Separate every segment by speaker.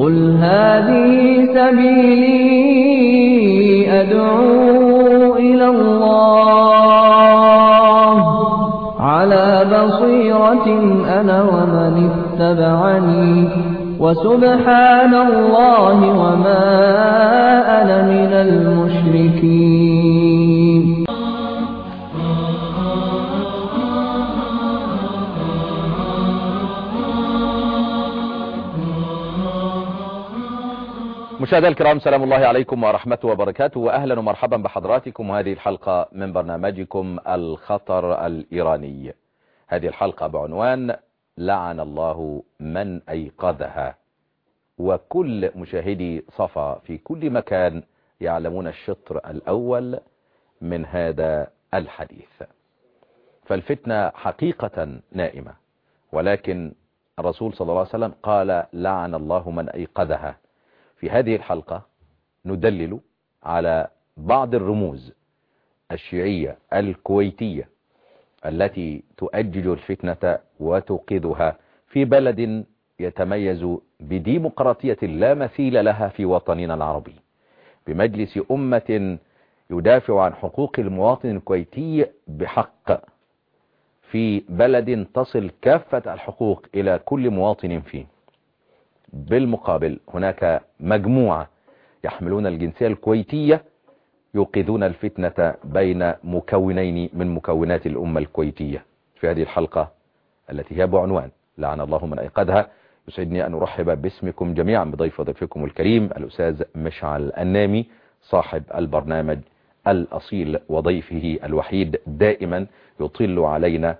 Speaker 1: قل هذه سبيلي أدعو إلى الله على بصيرة أنا ومن اتبعني وسبحان الله وما أنا من المشركين.
Speaker 2: مشاهدينا الكرام، سلام الله عليكم ورحمته وبركاته، وأهلا ومرحبا بحضراتكم وهذه الحلقة من برنامجكم الخطر الإيراني. هذه الحلقة بعنوان لعن الله من أيقظها. وكل مشاهدي صفا في كل مكان يعلمون الشطر الأول من هذا الحديث. فالفتنة حقيقة نائمة، ولكن الرسول صلى الله عليه وسلم قال لعن الله من أيقظها. في هذه الحلقة ندلل على بعض الرموز الشيعية الكويتية التي تؤجج الفتنة وتوقظها في بلد يتميز بديمقراطية لا مثيل لها في وطننا العربي، بمجلس أمة يدافع عن حقوق المواطن الكويتي بحق، في بلد تصل كافة الحقوق إلى كل مواطن فيه. بالمقابل هناك مجموعة يحملون الجنسية الكويتية يوقظون الفتنة بين مكونين من مكونات الأمة الكويتية. في هذه الحلقة التي هي بعنوان لعن الله من أيقظها، يسعدني أن أرحب باسمكم جميعا بضيف ضيفكم الكريم الأستاذ مشعل النامي، صاحب البرنامج الأصيل وضيفه الوحيد، دائما يطل علينا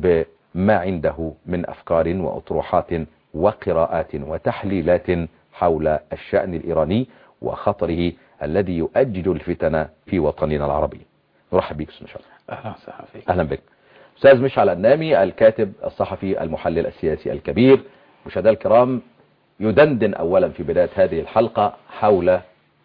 Speaker 2: بما عنده من أفكار وأطروحات وقراءات وتحليلات حول الشأن الإيراني وخطره الذي يؤجج الفتن في وطننا العربي. نرحب بك أستاذ مشعل.
Speaker 3: أهلا وسهلا فيك.
Speaker 2: أهلا بك أستاذ مشعل النامي، الكاتب الصحفي المحلل السياسي الكبير. مشاهدينا الكرام، يدندن أولا في بداية هذه الحلقة حول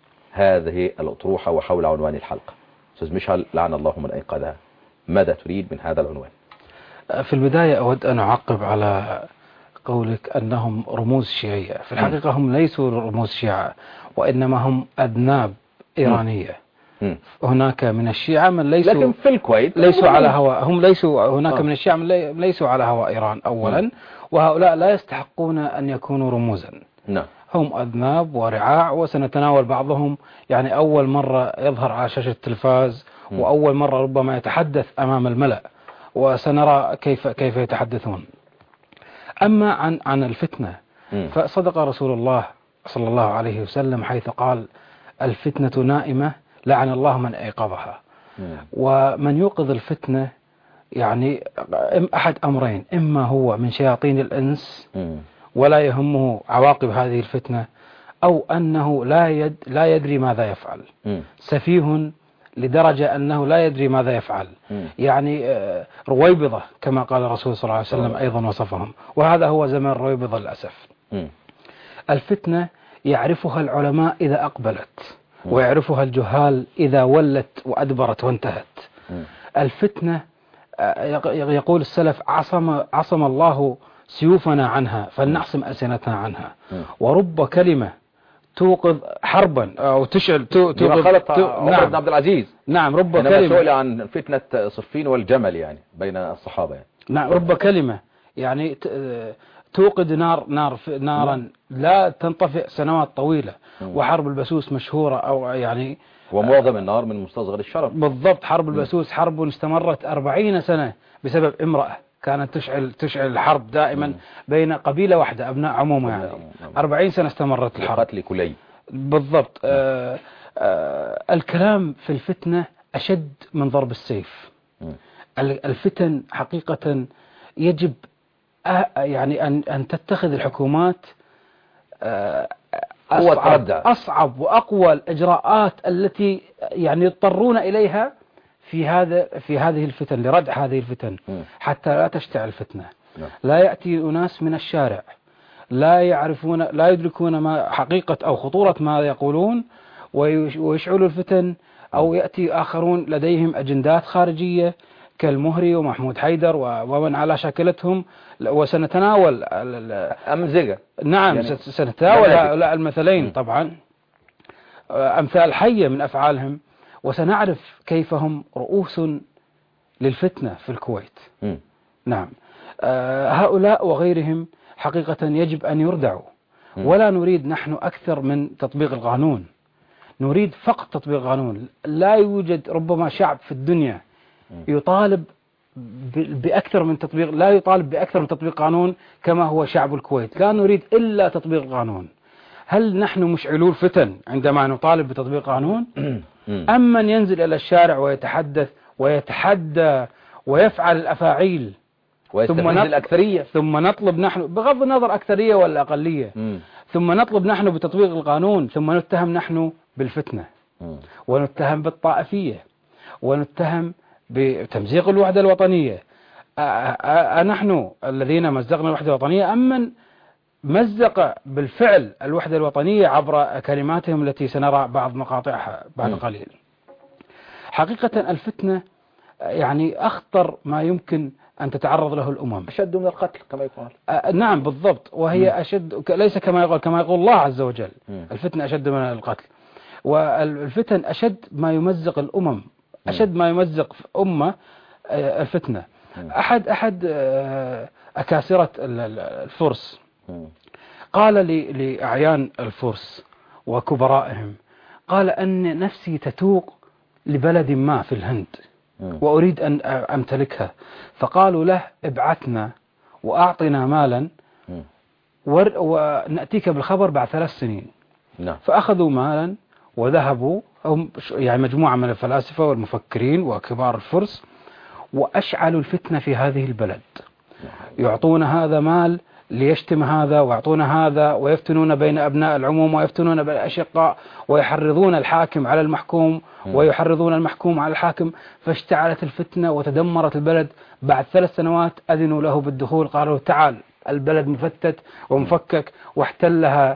Speaker 2: هذه الأطروحة وحول عنوان الحلقة. أستاذ مشعل، لعن الله من أيقظها، ماذا تريد من هذا العنوان؟
Speaker 3: في البداية أود أن أعقب على قولك أنهم رموز شيعية. في الحقيقة هم ليسوا رموز شيعة، وإنما هم أذناب إيرانية. هناك من الشيعة من ليسوا،
Speaker 2: لكن في الكويت
Speaker 3: ليسوا على هواء، هم ليسوا هناك من الشيعة من ليسوا على هواء إيران أولا، وهؤلاء لا يستحقون أن يكونوا رموزا. هم أذناب ورعاع، وسنتناول بعضهم. يعني أول مرة يظهر على شاشة التلفاز، وأول مرة ربما يتحدث أمام الملأ، وسنرى كيف يتحدثون. أما عن الفتنة، فصدق رسول الله صلى الله عليه وسلم حيث قال الفتنة نائمة لعن الله من أيقظها. ومن يوقظ الفتنة يعني أحد أمرين: إما هو من شياطين الإنس ولا يهمه عواقب هذه الفتنة، أو أنه لا يدري ماذا يفعل، سفيه لدرجة أنه لا يدري ماذا يفعل. يعني رويبضة كما قال الرسول صلى الله عليه وسلم أيضا وصفهم، وهذا هو زمن رويبضة للأسف. الفتنة يعرفها العلماء إذا أقبلت، ويعرفها الجهال إذا ولت وأدبرت وانتهت. الفتنة يقول السلف: عصم الله سيوفنا عنها فلنعصم ألسنتنا عنها. ورب كلمة توقظ حربا أو تشعل
Speaker 2: توقظ عمر بن عبد العزيز.
Speaker 3: نعم، رب
Speaker 2: كلمة سئل عن فتنة صفين والجمل يعني بين الصحابة يعني.
Speaker 3: نعم، رب كلمة يعني توقد نارا لا تنطفئ سنوات طويلة. وحرب البسوس مشهورة، أو يعني
Speaker 2: ومعظم النار من مستصغر الشرر.
Speaker 3: بالضبط، حرب البسوس حرب استمرت 40 سنة بسبب امرأة كانت تشعل الحرب دائما بين قبيلة واحدة، أبناء عمومة يعني. 40 سنة استمرت الحرب.
Speaker 2: قتل كلي.
Speaker 3: بالضبط. الكلام في الفتنة أشد من ضرب السيف. الفتن حقيقة يجب يعني أن تتخذ الحكومات أصعب وأقوى الإجراءات التي يعني يضطرون إليها في هذه الفتن، لردع هذه الفتن حتى لا تشتعل الفتنة. لا يأتي أناس من الشارع لا يدركون ما حقيقة أو خطورة ما يقولون ويشعلوا الفتن، أو يأتي آخرون لديهم أجندات خارجية كالمهري ومحمود حيدر ومن على شاكلتهم، وسنتناول
Speaker 2: أمزجة.
Speaker 3: نعم يعني سنتناول هؤلاء المثلين طبعا أمثال حية من أفعالهم، وسنعرف كيف هم رؤوس للفتنة في الكويت. نعم هؤلاء وغيرهم حقيقة يجب أن يردعوا، ولا نريد نحن أكثر من تطبيق القانون، نريد فقط تطبيق القانون. لا يوجد ربما شعب في الدنيا يطالب بأكثر من تطبيق، لا يطالب بأكثر من تطبيق قانون كما هو شعب الكويت، لا نريد إلا تطبيق القانون. هل نحن مشعلو الفتن عندما نطالب بتطبيق قانون؟ أم من ينزل إلى الشارع ويتحدث ويتحدى ويفعل الأفاعيل
Speaker 2: الأكثرية،
Speaker 3: ثم نطلب نحن بغض النظر أكثرية ولا أقلية ثم نطلب نحن بتطبيق القانون، ثم نتهم نحن بالفتنة ونتهم بالطائفية ونتهم بتمزيق الوحدة الوطنية. نحن الذين مزقنا الوحدة الوطنية أم من مزق بالفعل الوحدة الوطنية عبر كلماتهم التي سنرى بعض مقاطعها بعد قليل؟ حقيقة الفتنة يعني أخطر ما يمكن أن تتعرض له الأمم،
Speaker 2: أشد من القتل كما يقال.
Speaker 3: نعم بالضبط، وهي أشد ليس كما يقول الله عز وجل الفتنة أشد من القتل، والفتن أشد ما يمزق الأمم، أشد ما يمزق أمة الفتنة. أحد أكاسرة الفرس قال لأعيان الفرس وكبرائهم، قال أن نفسي تتوق لبلد ما في الهند وأريد أن أمتلكها، فقالوا له ابعثنا وأعطنا مالا ونأتيك بالخبر بعد 3 سنين. فأخذوا مالا وذهبوا، هم يعني مجموعة من الفلاسفة والمفكرين وكبار الفرس، وأشعلوا الفتنة في هذه البلد، يعطون هذا مال ليشتم هذا ويعطون هذا، ويفتنون بين أبناء العموم ويفتنون بين الأشقاء، ويحرضون الحاكم على المحكوم ويحرضون المحكوم على الحاكم، فاشتعلت الفتنة وتدمرت البلد. بعد 3 سنوات أذنوا له بالدخول، قالوا تعال، البلد مفتت ومفكك، واحتلها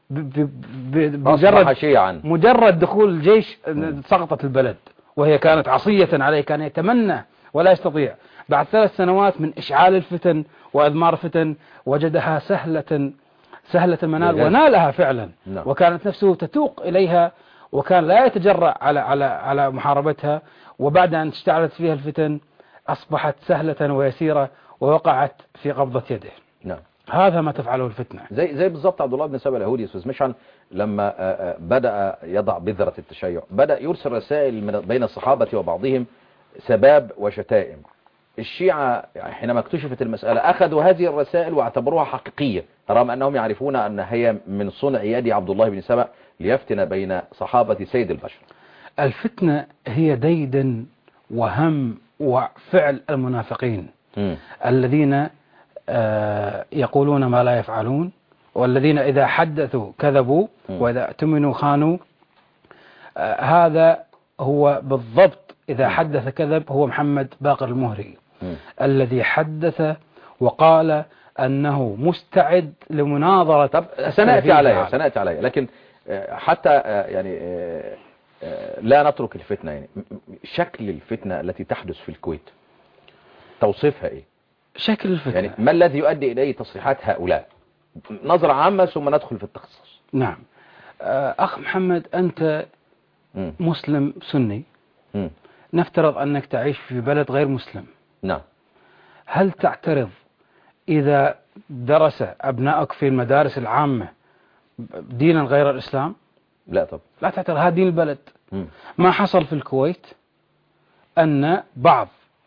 Speaker 3: مجرد دخول الجيش سقطت البلد، وهي كانت عصية عليه، كان يتمنى ولا يستطيع. بعد 3 سنوات من إشعال الفتن وأدمار الفتن وجدها سهلة منال، ونالها فعلا، وكانت نفسه تتوق إليها، وكان لا يتجرأ على محاربتها، وبعد أن اشتعلت فيها الفتن أصبحت سهلة ويسيرة ووقعت في قبضة يده. هذا ما تفعله الفتنة.
Speaker 2: زي بالضبط عبد الله بن سبأ اليهودي أستاذ مشعل لما بدأ يضع بذرة التشيع، بدأ يرسل رسائل بين الصحابة وبعضهم سباب وشتائم. الشيعة حينما اكتشفت المسألة أخذوا هذه الرسائل واعتبروها حقيقية، رغم أنهم يعرفون أن هي من صنع يد عبد الله بن سبأ ليفتن بين صحابة سيد البشر.
Speaker 3: الفتنة هي ديدن وهم وفعل المنافقين الذين يقولون ما لا يفعلون، والذين إذا حدثوا كذبوا وإذا اؤتمنوا خانوا. هذا هو بالضبط، إذا حدث كذب، هو محمد باقر المهري الذي حدث وقال أنه مستعد لمناظرة.
Speaker 2: طب سنأتي عليه، لكن حتى يعني لا نترك الفتنة، يعني شكل الفتنة التي تحدث في الكويت توصيفها إيه؟
Speaker 3: شكل الفتنة
Speaker 2: يعني ما الذي يؤدي إليه تصريحات هؤلاء؟ نظرة عامة ثم ندخل في التخصص.
Speaker 3: نعم أخ محمد، أنت مسلم سني، نفترض أنك تعيش في بلد غير مسلم.
Speaker 2: نعم.
Speaker 3: هل تعترض إذا درس أبنائك في المدارس العامة دينا غير الإسلام؟
Speaker 2: لا طبعا.
Speaker 3: لا تعترض، هذا دين البلد. ما حصل في الكويت أن بعض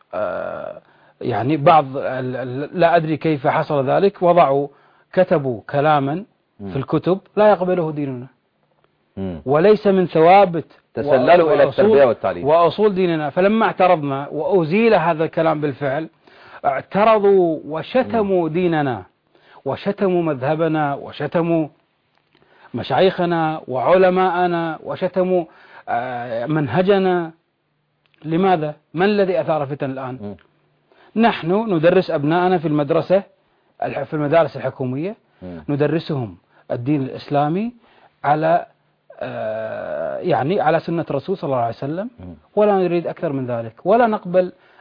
Speaker 3: لا أدري كيف حصل ذلك، كتبوا كلاما في الكتب لا يقبله ديننا، وليس من ثوابت
Speaker 2: تسللوا إلى التربية والتعليم
Speaker 3: وأصول ديننا. فلما اعترضنا وأزيل هذا الكلام بالفعل، اعترضوا وشتموا ديننا وشتموا مذهبنا وشتموا مشايخنا وعلماءنا وشتموا منهجنا. لماذا؟ ما الذي أثار فتن الآن؟ نحن ندرس أبناءنا في المدارس الحكومية، ندرسهم الدين الإسلامي على على سنة الرسول صلى الله عليه وسلم، ولا نريد أكثر من ذلك، ولا نقبل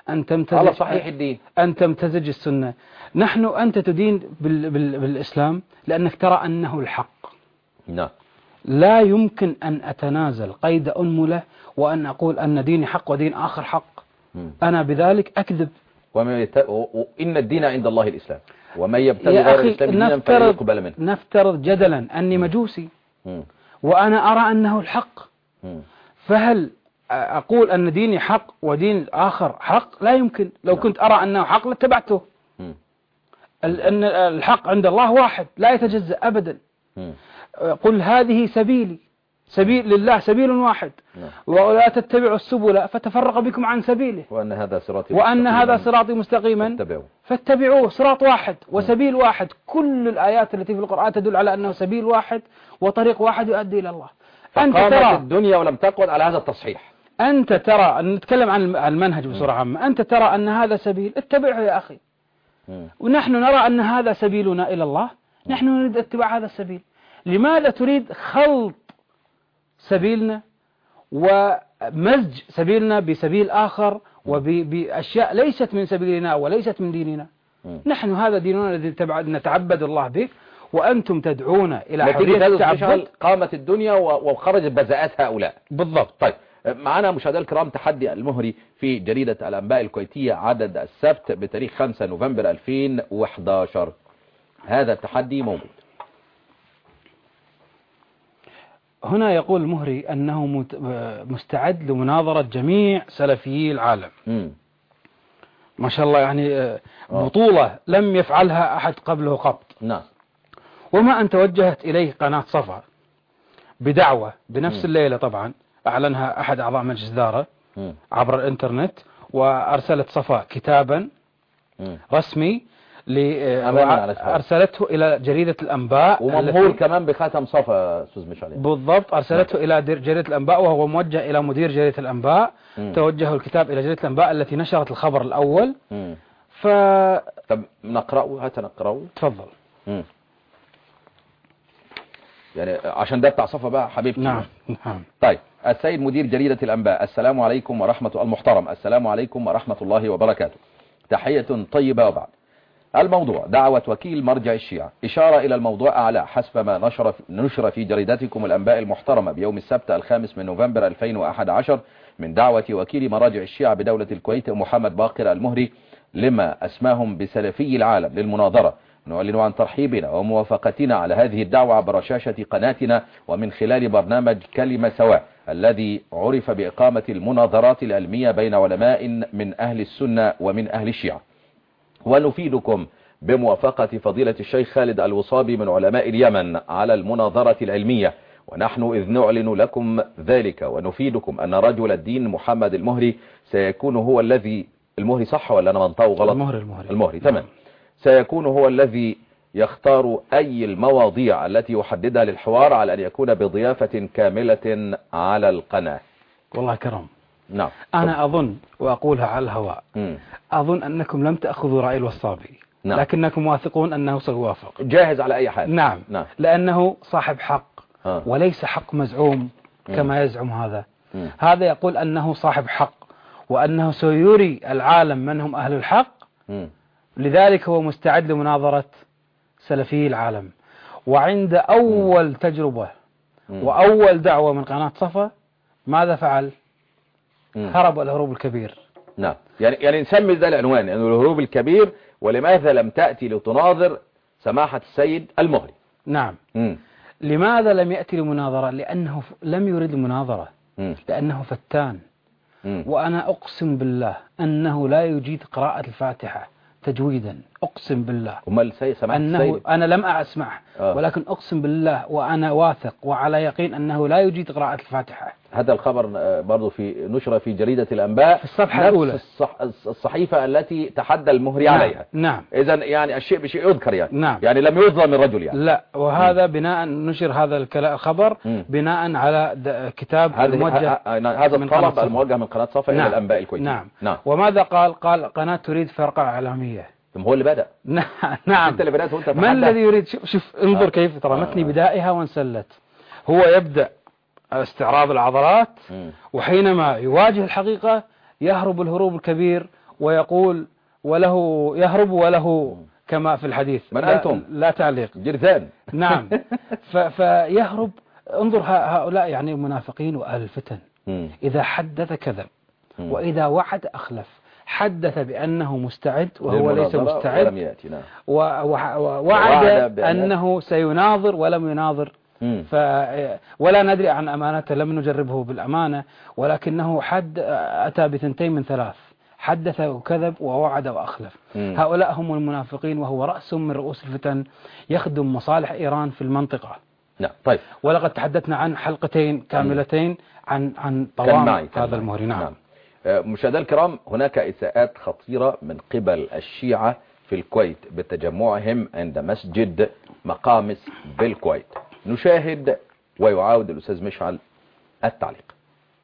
Speaker 3: أن تمتزج
Speaker 2: على صحيح الدين،
Speaker 3: أن تمتزج السنة. أنت تدين بالإسلام لأنك ترى أنه الحق.
Speaker 2: نعم.
Speaker 3: لا يمكن أن أتنازل قيد أنملة وأن أقول أن ديني حق ودين آخر حق. أنا بذلك أكذب.
Speaker 2: إن الدين عند الله الإسلام، ومن يبتغي غير الإسلام دينا فلن يقبل منه.
Speaker 3: نفترض جدلا أني مجوسي وأنا أرى أنه الحق، فهل أقول أن ديني حق ودين الآخر حق؟ لا يمكن. لو كنت أرى أنه حق لاتبعته. أن الحق عند الله واحد لا يتجزأ أبدا. قل هذه سبيلي، سبيل لله سبيل واحد، ولا تتبعوا السبل فتفرق بكم عن سبيله، وأن هذا صراطي مستقيما فاتبعوه. صراط واحد وسبيل واحد. كل الآيات التي في القرآن تدل على أنه سبيل واحد وطريق واحد يؤدي إلى الله.
Speaker 2: أنت ترى الدنيا ولم تقعد على هذا التصحيح.
Speaker 3: أنت ترى، نتكلم عن المنهج بصورة عامة، أنت ترى أن هذا سبيل، اتبعه يا أخي. ونحن نرى أن هذا سبيلنا إلى الله، نحن نريد اتباع هذا السبيل. لماذا تريد خلط سبيلنا ومزج سبيلنا بسبيل آخر وبأشياء ليست من سبيلنا وليست من ديننا؟ نحن هذا ديننا الذي نتعبد الله به، وأنتم تدعون إلى حرية التعبد.
Speaker 2: قامت الدنيا وخرجت بذاءات هؤلاء.
Speaker 3: بالضبط.
Speaker 2: طيب، معنا مشاهدينا الكرام تحدي المهري في جريدة الأنباء الكويتية عدد السبت بتاريخ 5 نوفمبر 2011. هذا التحدي موجود
Speaker 3: هنا. يقول المهري أنه مستعد لمناظرة جميع سلفيي العالم. ما شاء الله، يعني بطولة لم يفعلها أحد قبله قط.
Speaker 2: نعم.
Speaker 3: وما أن توجهت إليه قناة صفا بدعوة بنفس الليلة، طبعا أعلنها أحد أعضاء مجلس إدارة عبر الإنترنت، وأرسلت صفا كتابا رسمي أرسلته إلى جريدة الأنباء،
Speaker 2: وممهور كمان بخاتم صفا أستاذ مشعل.
Speaker 3: بالضبط. أرسلته إلى جريدة الأنباء وهو موجه إلى مدير جريدة الأنباء. توجه الكتاب إلى جريدة الأنباء التي نشرت الخبر الأول.
Speaker 2: طب نقرأه، هات نقرأه.
Speaker 3: تفضل.
Speaker 2: يعني عشان ده بتاع صفا بقى حبيبتي.
Speaker 3: نعم.
Speaker 2: طيب، السيد مدير جريدة الأنباء، السلام عليكم ورحمة المحترم، السلام عليكم ورحمة الله وبركاته. تحية طيبة وبعد. الموضوع: دعوة وكيل مرجع الشيعة. إشارة إلى الموضوع أعلى حسب ما نشر في جريدتكم الأنباء المحترمة بيوم السبت 5 نوفمبر 2011 من دعوة وكيل مراجع الشيعة بدولة الكويت محمد باقر المهري لما أسماهم بسلفي العالم للمناظرة. نعلن عن ترحيبنا وموافقتنا على هذه الدعوة عبر شاشة قناتنا ومن خلال برنامج كلمة سواء الذي عرف بإقامة المناظرات العلمية بين علماء من أهل السنة ومن أهل الشيعة. ونفيدكم بموافقة فضيلة الشيخ خالد الوصابي من علماء اليمن على المناظرة العلمية، ونحن إذ نعلن لكم ذلك ونفيدكم أن رجل الدين محمد المهري سيكون هو الذي، المهري صح ولا أنا منطقه غلط؟ المهري تمام. سيكون هو الذي يختار أي المواضيع التي يحددها للحوار على أن يكون بضيافة كاملة على القناة.
Speaker 3: والله كرم.
Speaker 2: نعم.
Speaker 3: أنا أظن وأقولها على الهواء، أظن أنكم لم تأخذوا رأي الوصابي. نعم. لكنكم واثقون أنه سيوافق.
Speaker 2: جاهز على أي حال.
Speaker 3: نعم. لأنه صاحب حق وليس حق مزعوم كما يزعم هذا. هذا يقول أنه صاحب حق وأنه سيري العالم من هم أهل الحق. لذلك هو مستعد لمناظرة سلفي العالم. وعند أول تجربة وأول دعوة من قناة صفا ماذا فعل؟ هرب الهروب الكبير.
Speaker 2: نعم. يعني نسمي ذا العنوان، يعني الهروب الكبير. ولماذا لم تأتي لتناظر سماحة السيد المهري؟
Speaker 3: نعم. لماذا لم يأتي لمناظرة؟ لأنه لم يريد المناظرة، لأنه فتان. وأنا أقسم بالله أنه لا يجيد قراءة الفاتحة تجويدا، أقسم بالله. أنه أنا لم أسمع، ولكن أقسم بالله وأنا واثق وعلى يقين أنه لا يجيد قراءة الفاتحة.
Speaker 2: هذا الخبر برضو نشر في جريدة الأنباء
Speaker 3: في الصفحة الأولى،
Speaker 2: الصحيفة التي تحدى المهري عليها.
Speaker 3: نعم.
Speaker 2: إذن يعني الشيء بشيء يذكر يعني.
Speaker 3: نعم.
Speaker 2: يعني لم يظلم الرجل يعني.
Speaker 3: لا، وهذا بناء نشر هذا الخبر بناء على كتاب الموجه.
Speaker 2: هذا الطلب الموجه من قناة صفا إلى الأنباء الكويتية.
Speaker 3: نعم. وماذا قال قناة تريد فرقة إعلامية.
Speaker 2: هو اللي بدأ.
Speaker 3: نعم.
Speaker 2: انت اللي بدأت وانت
Speaker 3: من الذي يريد؟ شوف انظر كيف ترى متن بدائها وانسلت. هو يبدأ استعراض العضلات، وحينما يواجه الحقيقة يهرب الهروب الكبير ويقول وله يهرب وله كما في الحديث
Speaker 2: من أنتم؟
Speaker 3: لا تعليق
Speaker 2: جرذان.
Speaker 3: نعم. فيهرب. انظر هؤلاء يعني المنافقين وأهل الفتن، إذا حدث كذب وإذا وعد أخلف. حدث بأنه مستعد وهو ليس مستعد،
Speaker 2: ولم يأتي. نعم.
Speaker 3: ووعد أنه سيناظر ولم يناظر. ولا ندري عن أمانته، لم نجربه بالأمانة، ولكنه أتى بثنتين من ثلاث: حدث وكذب ووعد وأخلف. هؤلاء هم المنافقين، وهو رأس من رؤوس الفتن يخدم مصالح إيران في المنطقة.
Speaker 2: نعم. طيب.
Speaker 3: ولقد تحدثنا عن حلقتين كاملتين عن طوام هذا المهري. نعم.
Speaker 2: مشاهدينا الكرام، هناك إساءات خطيرة من قبل الشيعة في الكويت بتجمعهم عند مسجد مقامس بالكويت. نشاهد ويعاود الأستاذ مشعل التعليق.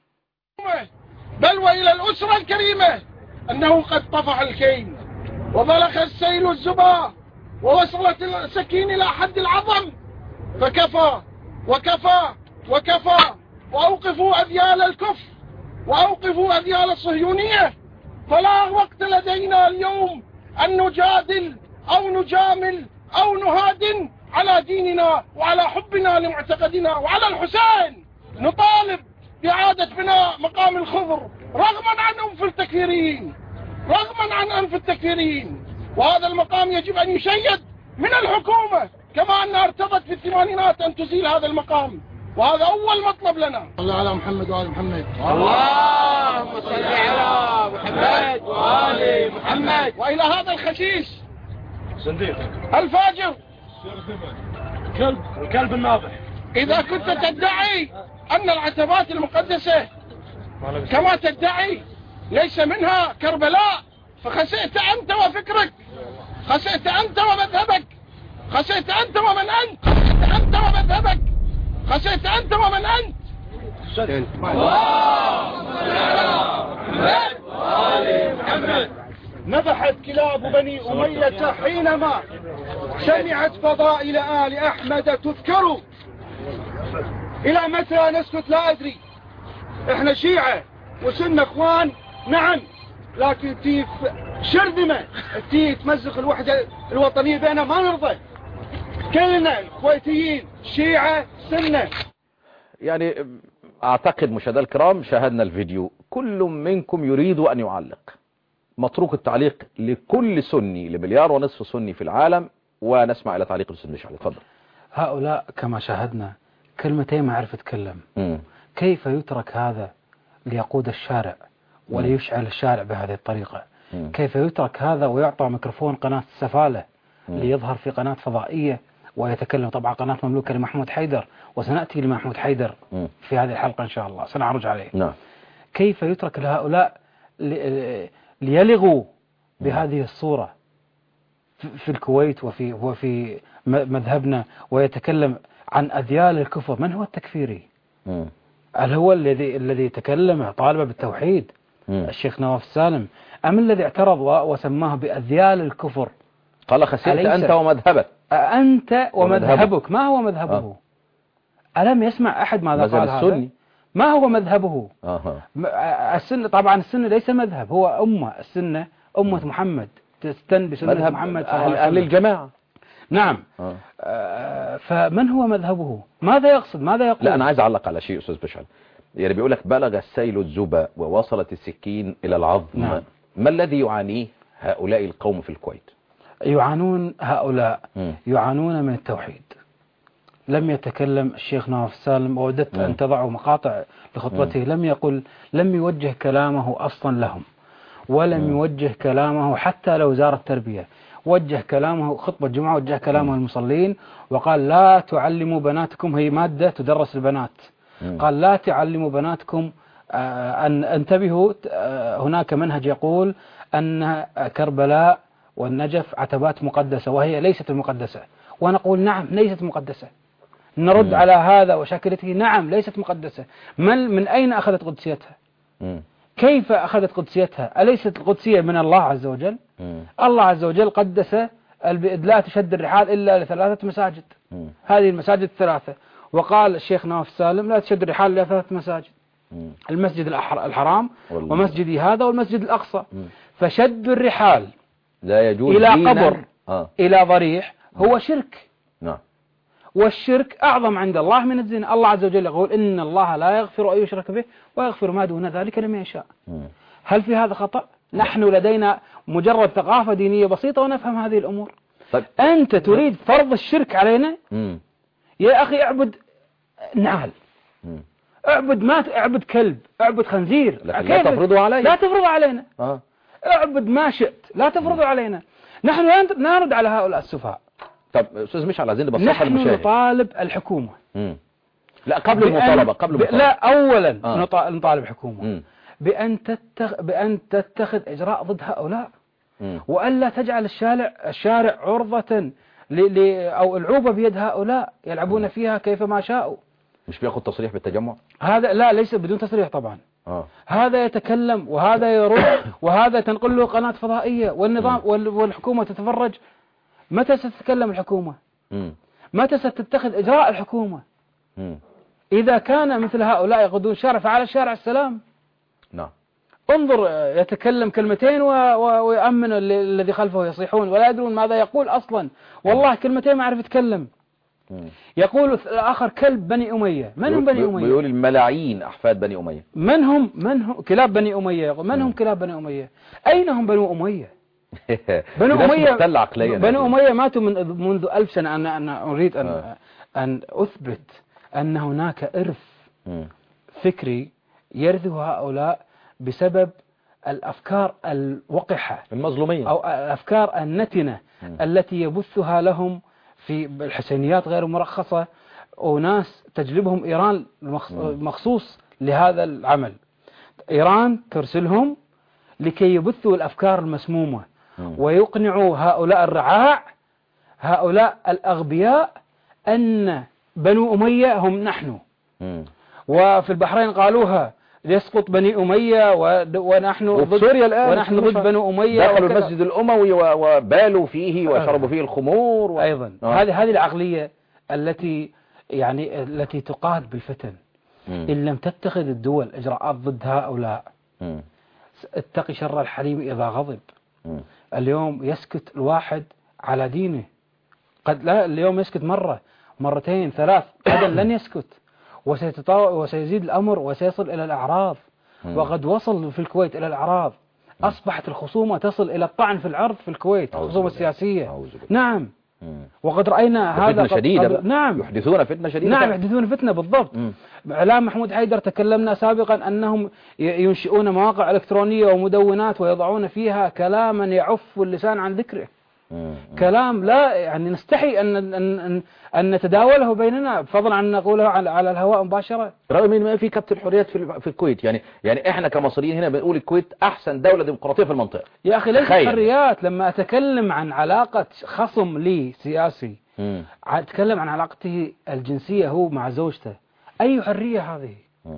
Speaker 4: بل وإلى الأسرة الكريمة أنه قد طفح الكيل وبلغ السيل الزبا ووصلت السكين إلى حد العظم، فكفى وكفى وكفى، وأوقفوا أذيال الكفر وأوقفوا أذيال الصهيونية. فلا وقت لدينا اليوم أن نجادل أو نجامل أو نهادن على ديننا وعلى حبنا لمعتقدنا وعلى الحسين. نطالب بإعادة بناء مقام الخضر رغما عن أنف التكفيريين، رغما عن أنف التكفيريين. وهذا المقام يجب أن يشيد من الحكومة، كما أنها ارتضت في الثمانينات أن تزيل هذا المقام، وهذا أول مطلب لنا. صلى على محمد وآل محمد. اللهم صل على محمد وآل محمد. وإلى هذا الخشيش صنديق الفاجر الكلب الناضح، إذا كنت تدعي أن العتبات المقدسة كما تدعي ليس منها كربلاء، فخسئت أنت وفكرك، خسئت أنت ومذهبك، خسئت أنت ومن أنت، خسئت أنت ومذهبك، خسئت أنت ومن أنت. نبحت كلاب بني أمية حينما سمعت فضائل آل أحمد تذكر. إلى متى نسكت لا أدري. إحنا شيعة وسنة إخوان نعم، لكن تي شرذمة تي تمزق الوحدة الوطنية بيننا ما نرضى. كلنا كويتيين شيعة سنة.
Speaker 2: يعني أعتقد مشاهدينا الكرام شاهدنا الفيديو، كل منكم يريد أن يعلق. متروك التعليق لكل سني، لمليار ونصف سني في العالم. ونسمع إلى تعليق الأستاذ مشعل. تفضل.
Speaker 3: هؤلاء كما شاهدنا كلمتين ما عرف يتكلم. كيف يترك هذا ليقود الشارع وليشعل الشارع بهذه الطريقة؟ كيف يترك هذا ويعطى ميكروفون قناة السفالة ليظهر في قناة فضائية ويتكلم؟ طبعا قناة مملوكة لمحمود حيدر، وسنأتي لمحمود حيدر في هذه الحلقة إن شاء الله، سنعرج عليه.
Speaker 2: نعم.
Speaker 3: كيف يترك لهؤلاء ليلغوا بهذه الصورة في الكويت وفي مذهبنا، ويتكلم عن أذيال الكفر؟ من هو التكفيري؟ هل هو الذي تكلم طالب بالتوحيد الشيخ نواف السالم، أم الذي اعترض وسماه بأذيال الكفر؟
Speaker 2: قال خسئت أنت ومذهبك.
Speaker 3: أنت ومذهبك. ما هو مذهبه؟ ألم يسمع أحد ماذا قال هذا؟ ما هو مذهبه؟ السنة طبعا السنة ليس مذهب، هو أمة. السنة أمة محمد، تستن بسنة محمد
Speaker 2: أهل الجماعة.
Speaker 3: نعم. فمن هو مذهبه؟ ماذا يقصد؟ ماذا يقول؟
Speaker 2: لا، أنا عايز أعلق على شيء أستاذ بشعل. يعني بيقول لك بلغ السيل الزبا ووصلت السكين إلى العظم.
Speaker 3: نعم.
Speaker 2: ما الذي يعانيه هؤلاء القوم في الكويت؟
Speaker 3: يعانون هؤلاء يعانون من التوحيد. لم يتكلم الشيخ نواف السالم، ووددت أن تضعوا مقاطع لخطبته، لم يوجه كلامه أصلا لهم، ولم يوجه كلامه حتى لو زار التربية. وجه كلامه خطبة الجمعة، وجه كلامه المصلين، وقال لا تعلموا بناتكم، هي مادة تدرس البنات، قال لا تعلموا بناتكم أن انتبهوا، هناك منهج يقول أن كربلاء والنجف عتبات مقدسة وهي ليست المقدسة، ونقول نعم ليست مقدسة. نرد على هذا وشكلته نعم ليست مقدسة. من أين أخذت قدسيتها؟ كيف أخذت قدسيتها؟ أليست القدسية من الله عز وجل؟ الله عز وجل قدس لا تشد الرحال إلا ل3 مساجد، هذه المساجد 3، وقال الشيخ نواف السالم لا تشد الرحال إلا 3 مساجد، المسجد الحرام ومسجدي هذا والمسجد الأقصى. فشد الرحال
Speaker 2: لا يجوز
Speaker 3: إلى
Speaker 2: ديناً.
Speaker 3: قبر إلى ضريح هو شرك.
Speaker 2: نعم.
Speaker 3: والشرك أعظم عند الله من الزنا. الله عز وجل يقول إن الله لا يغفر أن يشرك به ويغفر ما دون ذلك لمن يشاء. هل في هذا خطأ؟ نحن لدينا مجرد ثقافة دينية بسيطة ونفهم هذه الأمور.
Speaker 2: طيب.
Speaker 3: أنت تريد فرض الشرك علينا؟ يا أخي اعبد نعل، اعبد مات، اعبد كلب، اعبد خنزير،
Speaker 2: لكن لا تفرضوا علينا.
Speaker 3: لا تفرضوا علينا. اعبد ما شئت، لا تفرضوا علينا. نحن لا نرد على هؤلاء السفهاء.
Speaker 2: طب أستاذ مشعل عايزين نبسطها
Speaker 3: نحن
Speaker 2: للمشاهد.
Speaker 3: نطالب الحكومة.
Speaker 2: لا قبل المطالبة
Speaker 3: لا أولا نطالب الحكومة بأن تتخذ إجراء ضد هؤلاء، وألا تجعل الشارع عرضة أو العوبة بيد هؤلاء يلعبون فيها كيفما شاءوا.
Speaker 2: مش بياخد تصريح بالتجمع؟
Speaker 3: هذا لا، ليس بدون تصريح طبعا. هذا يتكلم وهذا يرد وهذا تنقل له قناة فضائية، والنظام والحكومة تتفرج. متى ستتكلم الحكومة؟ متى ستتخذ إجراء الحكومة؟ إذا كان مثل هؤلاء يقودون الشارع فعلى الشارع السلام.
Speaker 2: نعم.
Speaker 3: انظر يتكلم كلمتين ويأمن الذي خلفه يصيحون ولا يدرون ماذا يقول أصلا. والله كلمتين ما عرف يتكلم. يقول الآخر كلب بني أمية. من هم بني أمية؟
Speaker 2: يقول الملاعين أحفاد بني أمية.
Speaker 3: من هم كلاب بني أمية؟ يقول من هم كلاب بني أمية؟ أين هم بنو أمية؟ بنو أمية ماتوا منذ 1000 سنة. أنا أريد أن أثبت أن هناك إرث فكري يرثه هؤلاء بسبب الأفكار الوقحة
Speaker 2: المظلومية
Speaker 3: أو الأفكار النتنة التي يبثها لهم في الحسينيات غير مرخصة، وناس تجلبهم إيران مخصوص لهذا العمل. إيران ترسلهم لكي يبثوا الأفكار المسمومة ويقنعوا هؤلاء الرعاع، هؤلاء الأغبياء، أن بنو أمية هم نحن. وفي البحرين قالوها يسقط بني أمية ونحن ضد
Speaker 2: سوريا الآن
Speaker 3: ونحن ضد بنو أمية.
Speaker 2: دخلوا المسجد الأموي وبالوا فيه وشربوا فيه الخمور
Speaker 3: أيضا هذه العقلية التي تقاد بالفتن. إن لم تتخذ الدول إجراءات ضد هؤلاء اتقي شر الحليم إذا غضب. اليوم يسكت الواحد على دينه، قد لا اليوم يسكت مرة مرتين ثلاث، غدا لن يسكت وسيزيد الأمر وسيصل إلى الأعراض. وقد وصل في الكويت إلى الأعراض. أصبحت الخصومة تصل إلى الطعن في العرض في الكويت، الخصومة السياسية. نعم. وقد رأينا هذا
Speaker 2: شديدة.
Speaker 3: نعم.
Speaker 2: يحدثون فتنة شديدة.
Speaker 3: نعم يحدثون فتنة بالضبط. إعلام محمود حيدر تكلمنا سابقا أنهم ينشئون مواقع إلكترونية ومدونات ويضعون فيها كلاما يعف اللسان عن ذكره. كلام لا نستحي أن نتداوله بيننا، بفضل عن نقوله على الهواء مباشرة.
Speaker 2: رغم ان ما في كبت الحريات في الكويت، يعني احنا كمصريين هنا بنقول الكويت احسن دولة ديمقراطية في المنطقة.
Speaker 3: يا اخي ليس حريات. لما اتكلم عن علاقة خصم لي سياسي اتكلم عن علاقته الجنسية هو مع زوجته، اي حرية هذه؟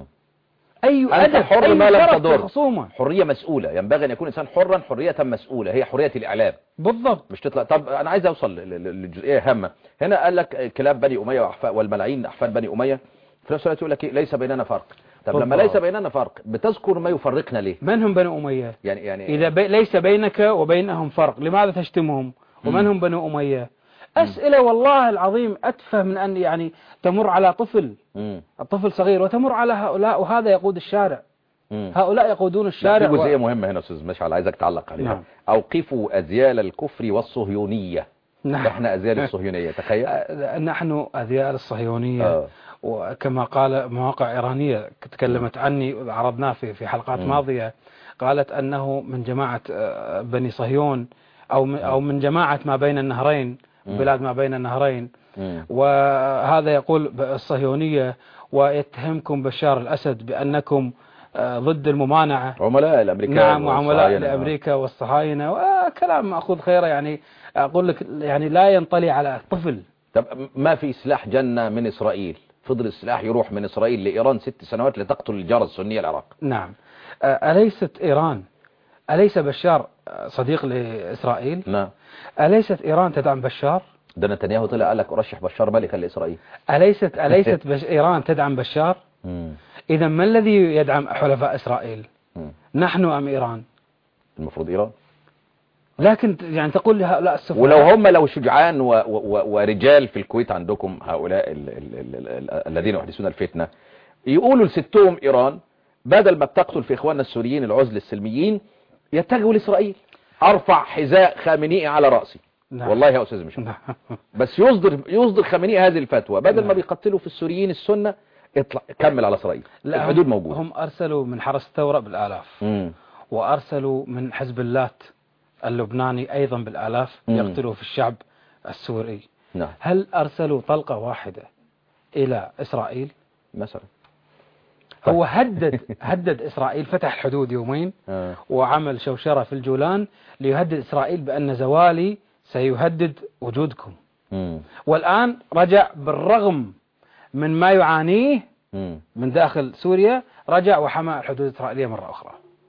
Speaker 3: أي أدب؟
Speaker 2: حر ما لم تضر.
Speaker 3: خصومة.
Speaker 2: حرية مسؤولة، ينبغي أن يكون إنسان حرا حرية مسؤولة، هي حرية الإعلام
Speaker 3: بالضبط.
Speaker 2: مش تطلع. طب أنا عايز أوصل للجزئية هامة هنا. قال لك كلاب بني أمية والملاعين أحفاد بني أمية، في نفس الوقت يقول لك ليس بيننا فرق. طب لما ليس بيننا فرق بتذكر ما يفرقنا ليه؟
Speaker 3: من هم بنو أمية؟
Speaker 2: يعني
Speaker 3: إذا ليس بينك وبينهم فرق لماذا تشتمهم؟ ومن هم بنو أمية؟ أسئلة والله العظيم أتفه من أن تمر على طفل. الطفل صغير وتمر على هؤلاء، وهذا يقود الشارع. هؤلاء يقودون الشارع.
Speaker 2: في جزئية مهمة هنا أستاذ مشعل عايزك تعلق عليها.
Speaker 3: نعم.
Speaker 2: أوقفوا أذيال الكفر والصهيونية.
Speaker 3: نعم.
Speaker 2: احنا أذيال الصهيونية، تخيل.
Speaker 3: نحن أذيال الصهيونية. وكما قال مواقع إيرانية تكلمت عني عرضناه في حلقات ماضية، قالت أنه من جماعة بني صهيون أو من جماعة ما بين النهرين، بلاد ما بين النهرين. وهذا يقول الصهيونية ويتهمكم بشار الأسد بأنكم ضد الممانعة،
Speaker 2: عملاء الأمريكان.
Speaker 3: نعم، وعملاء لأمريكا والصهاينة، وكلام مأخوذ خيره. أقول لك لا ينطلي على طفل.
Speaker 2: طب ما في سلاح جنة من إسرائيل؟ فضل السلاح يروح من إسرائيل لإيران 6 سنوات لتقتل الجارة السنية العراق.
Speaker 3: نعم. أليست إيران، أليس بشار صديق لإسرائيل؟
Speaker 2: نعم.
Speaker 3: أليست إيران تدعم بشار؟
Speaker 2: ده نتنياهو طلع قال لك أرشح بشار ملكا لإسرائيل.
Speaker 3: أليست إيران تدعم بشار؟ إذا ما الذي يدعم حلفاء إسرائيل؟ نحن أم إيران؟
Speaker 2: المفروض إيران.
Speaker 3: لكن يعني تقول لهؤلاء السفراء
Speaker 2: ولو لو شجعان ورجال في الكويت عندكم هؤلاء الذين يحدثون الفتنة يقولوا لستهم إيران بدل ما بتقتل في إخواننا السوريين العزل السلميين يتجهوا لإسرائيل، أرفع حذاء خامنئي على رأسي.
Speaker 3: نعم.
Speaker 2: والله يا أستاذ مش بس يصدر خامنئي هذه الفتوى بدل ما بيقتلوا في السوريين السنة اطلع كمل على إسرائيل. الحدود موجودة.
Speaker 3: هم أرسلوا من حرس الثورة بالآلاف وأرسلوا من حزب اللات اللبناني أيضا بالآلاف يقتلوا في الشعب السوري.
Speaker 2: نعم.
Speaker 3: هل أرسلوا طلقة واحدة إلى إسرائيل
Speaker 2: مثلا؟
Speaker 3: هو هدد إسرائيل، فتح الحدود يومين وعمل شوشرة في الجولان ليهدد إسرائيل بأن زوالي سيهدد وجودكم. والآن رجع بالرغم من ما يعانيه من داخل سوريا، رجع وحمى الحدود الإسرائيلية مرة أخرى.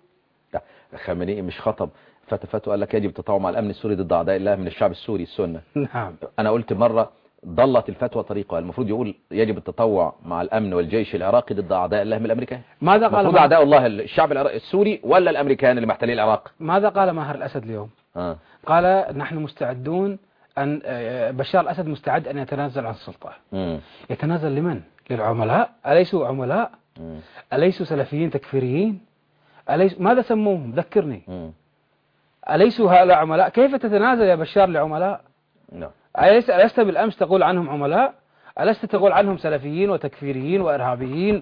Speaker 2: خامنئي مش خطب فتوى قال لك يجب التطاوع مع الأمن السوري ضد أعداء الله من الشعب السوري السنة.
Speaker 3: نعم.
Speaker 2: أنا قلت مرة ضلت الفتوى طريقة، المفروض يقول يجب التطوع مع الأمن والجيش العراقي ضد أعداء الله من الأمريكان.
Speaker 3: ماذا قال
Speaker 2: المفروض أعداء الله الشعب السوري ولا الأمريكان اللي محتلين العراق؟
Speaker 3: ماذا قال ماهر الأسد اليوم؟ قال نحن مستعدون أن بشار الأسد مستعد أن يتنازل عن السلطة. يتنازل لمن؟ للعملاء؟ أليسوا عملاء؟ أليسوا سلفيين تكفيريين؟ ماذا سموهم؟ ذكرني. أليسوا هؤلاء عملاء؟ كيف تتنازل يا بشار لعملاء؟
Speaker 2: نعم.
Speaker 3: ألست بالأمس تقول عنهم عملاء؟ ألست تقول عنهم سلفيين وتكفيريين وإرهابيين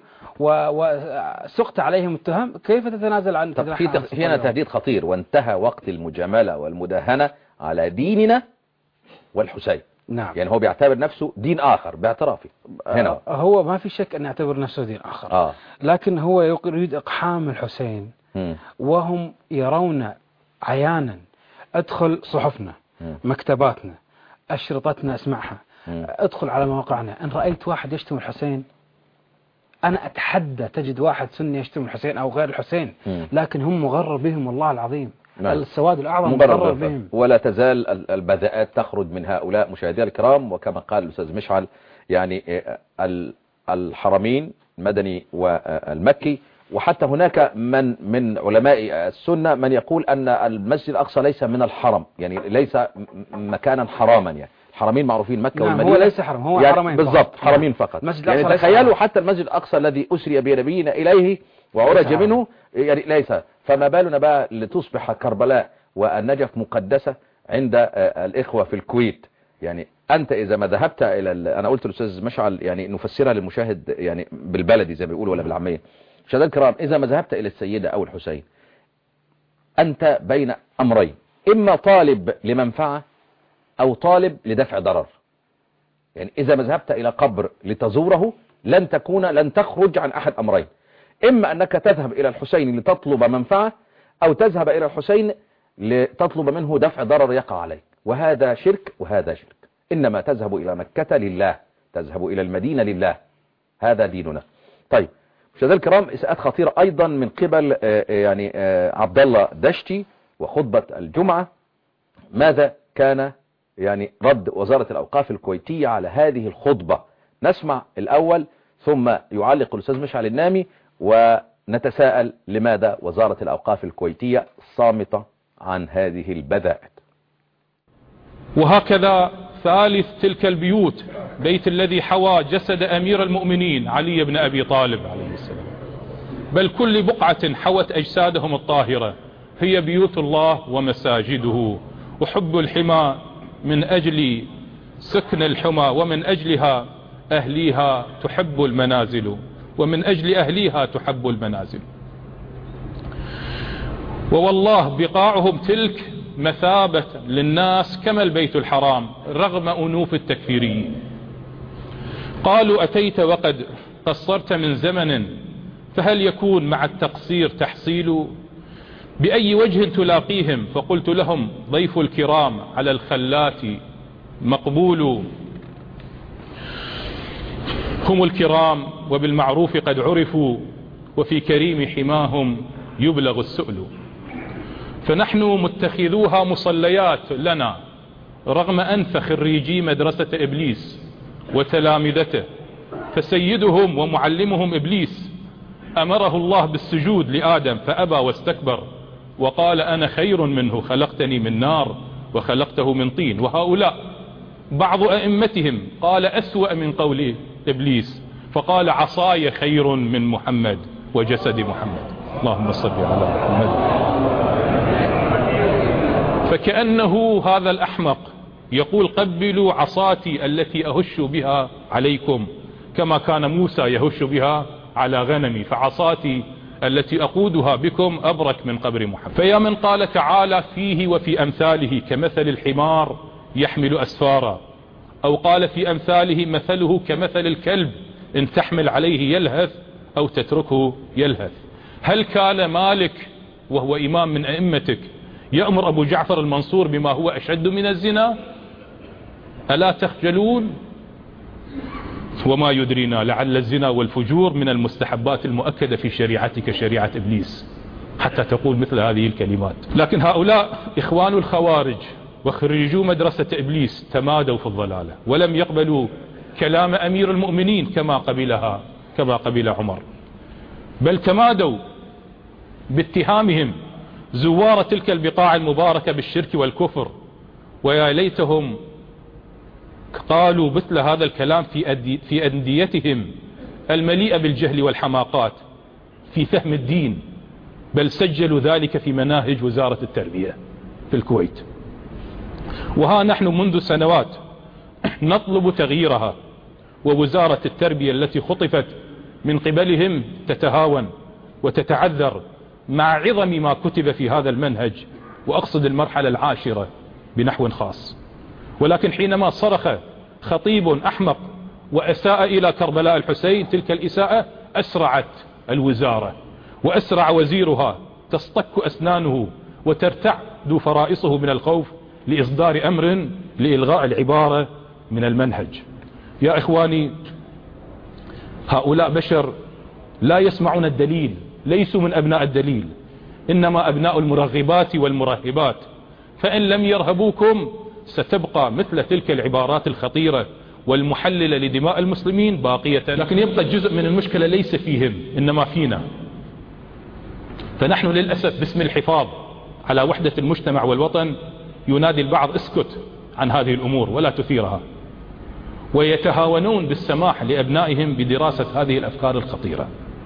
Speaker 3: وسقط عليهم التهم؟ كيف تتنازل عن
Speaker 2: هنا تهديد خطير، وانتهى وقت المجاملة والمداهنة على ديننا والحسين.
Speaker 3: نعم.
Speaker 2: يعني هو بيعتبر نفسه دين آخر باعترافه هنا.
Speaker 3: هو ما في شك أن يعتبر نفسه دين آخر. لكن هو يريد إقحام الحسين. وهم يرون عيانا. ادخل صحفنا، مكتباتنا، أشرطتنا اسمعها، ادخل على مواقعنا، إن رأيت واحد يشتم الحسين أنا أتحدى تجد واحد سني يشتم الحسين أو غير الحسين، لكن هم مغرر بهم والله العظيم. نعم. السواد الأعظم مغرر بهم.
Speaker 2: ولا تزال البذاءات تخرج من هؤلاء مشاهدينا الكرام، وكما قال الأستاذ مشعل يعني الحرمين المدني والمكي، وحتى هناك من علماء السنة من يقول أن المسجد الأقصى ليس من الحرم، يعني ليس مكانا حراما. يعني الحرمين معروفين مكة والمدينة.
Speaker 3: هو ليس حرم، هو
Speaker 2: يعني
Speaker 3: حرمين
Speaker 2: بالضبط، حرمين فقط. يعني تخيلوا حتى المسجد الأقصى الذي أسري بنبينا إليه وعرج منه يعني ليس، فما بالنا بقى لتصبح كربلاء والنجف مقدسة عند الإخوة في الكويت. يعني أنت إذا ما ذهبت إلى أنا قلت للأستاذ مشعل يعني نفسرها للمشاهد يعني بالبلدي زي ما بيقولوا ولا بالعامية. مشاهدينا الكرام، إذا ما ذهبت إلى السيدة أو الحسين أنت بين أمرين، إما طالب لمنفعة أو طالب لدفع ضرر. يعني إذا ما ذهبت إلى قبر لتزوره لن تخرج عن أحد أمرين، إما أنك تذهب إلى الحسين لتطلب منفعة أو تذهب إلى الحسين لتطلب منه دفع ضرر يقع عليك، وهذا شرك وهذا شرك. إنما تذهب إلى مكة لله، تذهب إلى المدينة لله، هذا ديننا. طيب مشاهدينا الكرام، إساءات خطيرة أيضا من قبل يعني عبد الله دشتي وخطبة الجمعة. ماذا كان يعني رد وزارة الأوقاف الكويتية على هذه الخطبة؟ نسمع الأول ثم يعلق الأستاذ مشعل النامي ونتساءل لماذا وزارة الأوقاف الكويتية صامتة عن هذه البذاءة.
Speaker 5: وهكذا ثالث تلك البيوت بيت الذي حوى جسد أمير المؤمنين علي بن أبي طالب عليه السلام، بل كل بقعة حوت أجسادهم الطاهرة هي بيوت الله ومساجده، وحب الحمى من أجل سكن الحمى، ومن أجلها أهليها تحب المنازل، ومن أجل أهليها تحب المنازل. ووالله بقاعهم تلك مثابة للناس كما البيت الحرام رغم أنوف التكفيريين. قالوا أتيت وقد قصرت من زمن، فهل يكون مع التقصير تحصيل؟ بأي وجه تلاقيهم؟ فقلت لهم ضيف الكرام على الخلات مقبول، هم الكرام وبالمعروف قد عرفوا، وفي كريم حماهم يبلغ السؤل. فنحن متخذوها مصليات لنا رغم أنف خريجي مدرسة إبليس وتلامذته، فسيدهم ومعلمهم إبليس أمره الله بالسجود لآدم فأبى واستكبر، وقال أنا خير منه خلقتني من نار وخلقته من طين. وهؤلاء بعض أئمتهم قال أسوأ من قول إبليس، فقال عصاي خير من محمد وجسد محمد. اللهم صل على محمد. فكأنه هذا الأحمق يقول قبلوا عصاتي التي أهش بها عليكم كما كان موسى يهش بها على غنمي، فعصاتي التي أقودها بكم أبرك من قبر محمد. فيا من قال تعالى فيه وفي أمثاله كمثل الحمار يحمل أسفارا، أو قال في أمثاله مثله كمثل الكلب إن تحمل عليه يلهث أو تتركه يلهث. هل كان مالك وهو إمام من أئمتك يأمر أبو جعفر المنصور بما هو أشد من الزنا؟ ألا تخجلون؟ وما يدرينا لعل الزنا والفجور من المستحبات المؤكدة في شريعتك شريعة إبليس حتى تقول مثل هذه الكلمات. لكن هؤلاء إخوان الخوارج وخريجوا مدرسة إبليس تمادوا في الضلالة ولم يقبلوا كلام أمير المؤمنين كما قبل عمر، بل تمادوا باتهامهم زوار تلك البقاع المباركة بالشرك والكفر. ويا ليتهم قالوا مثل هذا الكلام في أنديتهم المليئة بالجهل والحماقات في فهم الدين، بل سجلوا ذلك في مناهج وزارة التربية في الكويت. وها نحن منذ سنوات نطلب تغييرها، ووزارة التربية التي خطفت من قبلهم تتهاون وتتعذر مع عظم ما كتب في هذا المنهج، وأقصد المرحلة العاشرة بنحو خاص. ولكن حينما صرخ خطيب أحمق وأساء إلى كربلاء الحسين تلك الإساءة، أسرعت الوزارة وأسرع وزيرها تصطك أسنانه وترتعد فرائصه من الخوف لإصدار أمر لإلغاء العبارة من المنهج. يا إخواني، هؤلاء بشر لا يسمعون الدليل، ليسوا من أبناء الدليل، إنما أبناء المرغبات والمرهبات. فإن لم يرهبوكم ستبقى مثل تلك العبارات الخطيرة والمحللة لدماء المسلمين باقية. لكن يبقى جزء من المشكلة ليس فيهم إنما فينا. فنحن للأسف باسم الحفاظ على وحدة المجتمع والوطن ينادي البعض اسكت عن هذه الأمور ولا تثيرها، ويتهاونون بالسماح لأبنائهم بدراسة هذه الأفكار الخطيرة.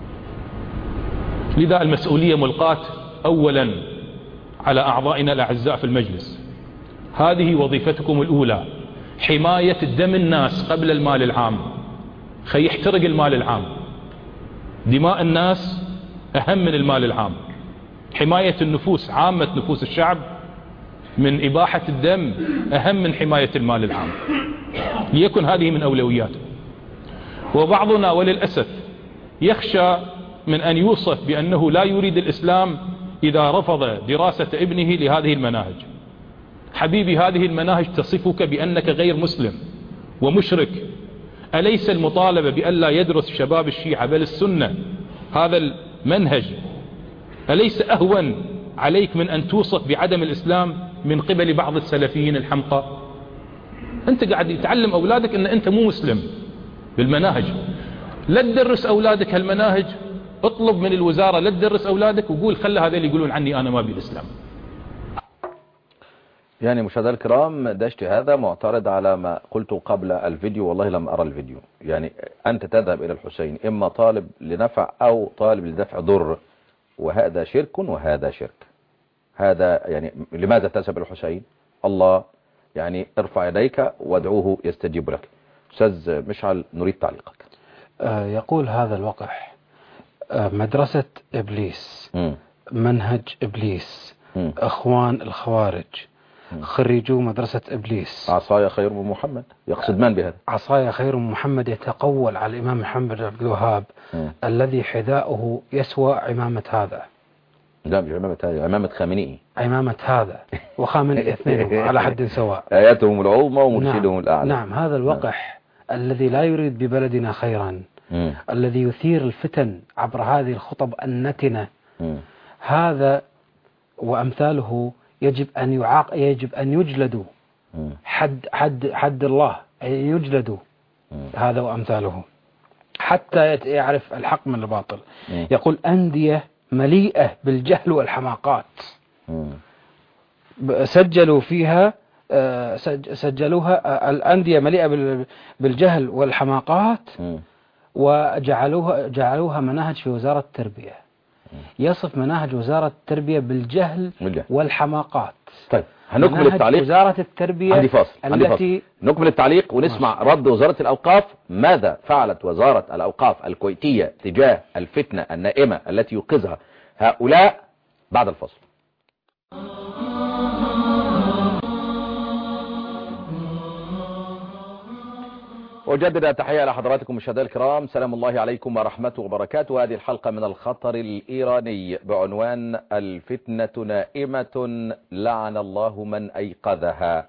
Speaker 5: لذا المسؤولية ملقاة أولا على أعضائنا الأعزاء في المجلس. هذه وظيفتكم الأولى، حماية دم الناس قبل المال العام. يحترق المال العام، دماء الناس أهم من المال العام. حماية النفوس، عامة نفوس الشعب، من إباحة الدم أهم من حماية المال العام. ليكن هذه من أولوياته. وبعضنا وللأسف يخشى من أن يوصف بأنه لا يريد الإسلام إذا رفض دراسة ابنه لهذه المناهج. حبيبي، هذه المناهج تصفك بأنك غير مسلم ومشرك. أليس المطالبة بألا يدرس شباب الشيعة بل السنة هذا المنهج أليس أهون عليك من أن توصف بعدم الإسلام من قبل بعض السلفيين الحمقى؟ أنت قاعد يتعلم أولادك أن أنت مو مسلم بالمناهج. لا تدرس أولادك هالمناهج، اطلب من الوزارة لا تدرس أولادك، وقول خلى هذا اللي يقولون عني أنا ما بالإسلام.
Speaker 2: يعني مشاهدينا الكرام، دشت هذا معترض على ما قلت قبل الفيديو. والله لم أرى الفيديو. يعني أنت تذهب إلى الحسين إما طالب لنفع أو طالب لدفع ضر، وهذا شرك وهذا شرك. هذا يعني لماذا تذهب إلى الحسين؟ الله يعني ارفع يديك وادعوه يستجيب لك. أستاذ مشعل نريد تعليقك.
Speaker 3: يقول هذا الوقح مدرسة إبليس، منهج إبليس، أخوان الخوارج، خريجوا مدرسة إبليس.
Speaker 2: عصايا خير من محمد، يقصد من بهذا؟
Speaker 3: عصايا خير من محمد يتقول على الإمام محمد بن عبد الوهاب الذي حذاؤه يسوى عمامة هذا.
Speaker 2: لا مش عمامة هذا، عمامة خامنئي.
Speaker 3: عمامة هذا وخامنئي اثنين على حد سواء.
Speaker 2: آياتهم العظمى ومرشدهم الأعلى.
Speaker 3: نعم، هذا الوقح الذي لا يريد ببلدنا خيرا، الذي يثير الفتن عبر هذه الخطب النتنة، هذا وأمثاله يجب أن يجلدوا حد الله، يجلدوا هذا وأمثاله حتى يعرف الحق من الباطل. يقول أندية مليئة بالجهل والحماقات. سجلوا فيها سجلوها الأندية مليئة بالجهل والحماقات، وجعلوها مناهج في وزارة التربية. يصف مناهج وزارة التربية بالجهل والحماقات.
Speaker 2: طيب هنكمل التعليق.
Speaker 3: وزارة التربية
Speaker 2: عندي فاصل. نكمل التعليق ونسمع رد وزارة الأوقاف. ماذا فعلت وزارة الأوقاف الكويتية تجاه الفتنة النائمة التي يوقظها هؤلاء بعد الفاصل؟ أجدد التحية لحضراتكم مشاهدينا الكرام، سلام الله عليكم ورحمته وبركاته. هذه الحلقة من الخطر الإيراني بعنوان الفتنة نائمة لعن الله من أيقظها.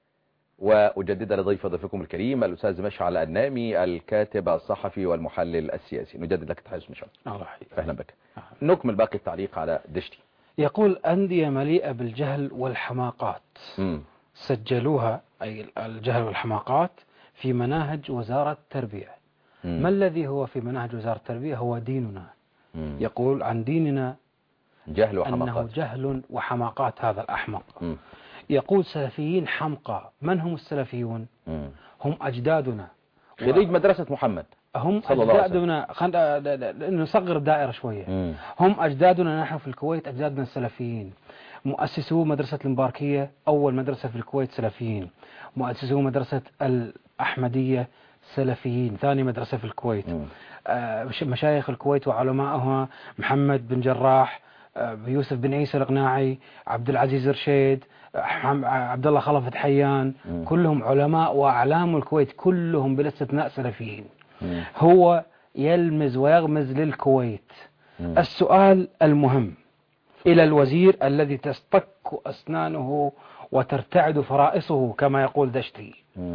Speaker 2: وأجدد لضيف ضيفكم الكريم الأستاذ مشعل النامي الكاتب الصحفي والمحلل السياسي. نجدد لك التحية مشعل. أهلا بك. نكمل باقي التعليق على دشتي.
Speaker 3: يقول أندية مليئة بالجهل والحماقات سجلوها، أي الجهل والحماقات، في مناهج وزارة التربية. ما الذي هو في مناهج وزارة التربية؟ هو ديننا. يقول عن ديننا
Speaker 2: جهل وحماقات،
Speaker 3: أنه جهل وحماقات هذا الأحمق. يقول سلفيين حمقى. من هم السلفيون؟ هم أجدادنا،
Speaker 2: خريج مدرسة محمد.
Speaker 3: هم أجدادنا. نصغر الدائرة شوية. هم أجدادنا نحن في الكويت، أجدادنا السلفيين. مؤسسو مدرسة المباركية أول مدرسة في الكويت سلفيين. مؤسسو مدرسة الأحمدية سلفيين، ثاني مدرسة في الكويت. مشايخ الكويت وعلمائها محمد بن جراح، يوسف بن عيسى القناعي، عبد العزيز رشيد، عبد الله خلفت حيان، كلهم علماء وأعلام الكويت، كلهم بلا استثناء سلفيين. هو يلمز ويغمز للكويت. السؤال المهم إلى الوزير الذي تستك أسنانه وترتعد فرائصه كما يقول دشتي،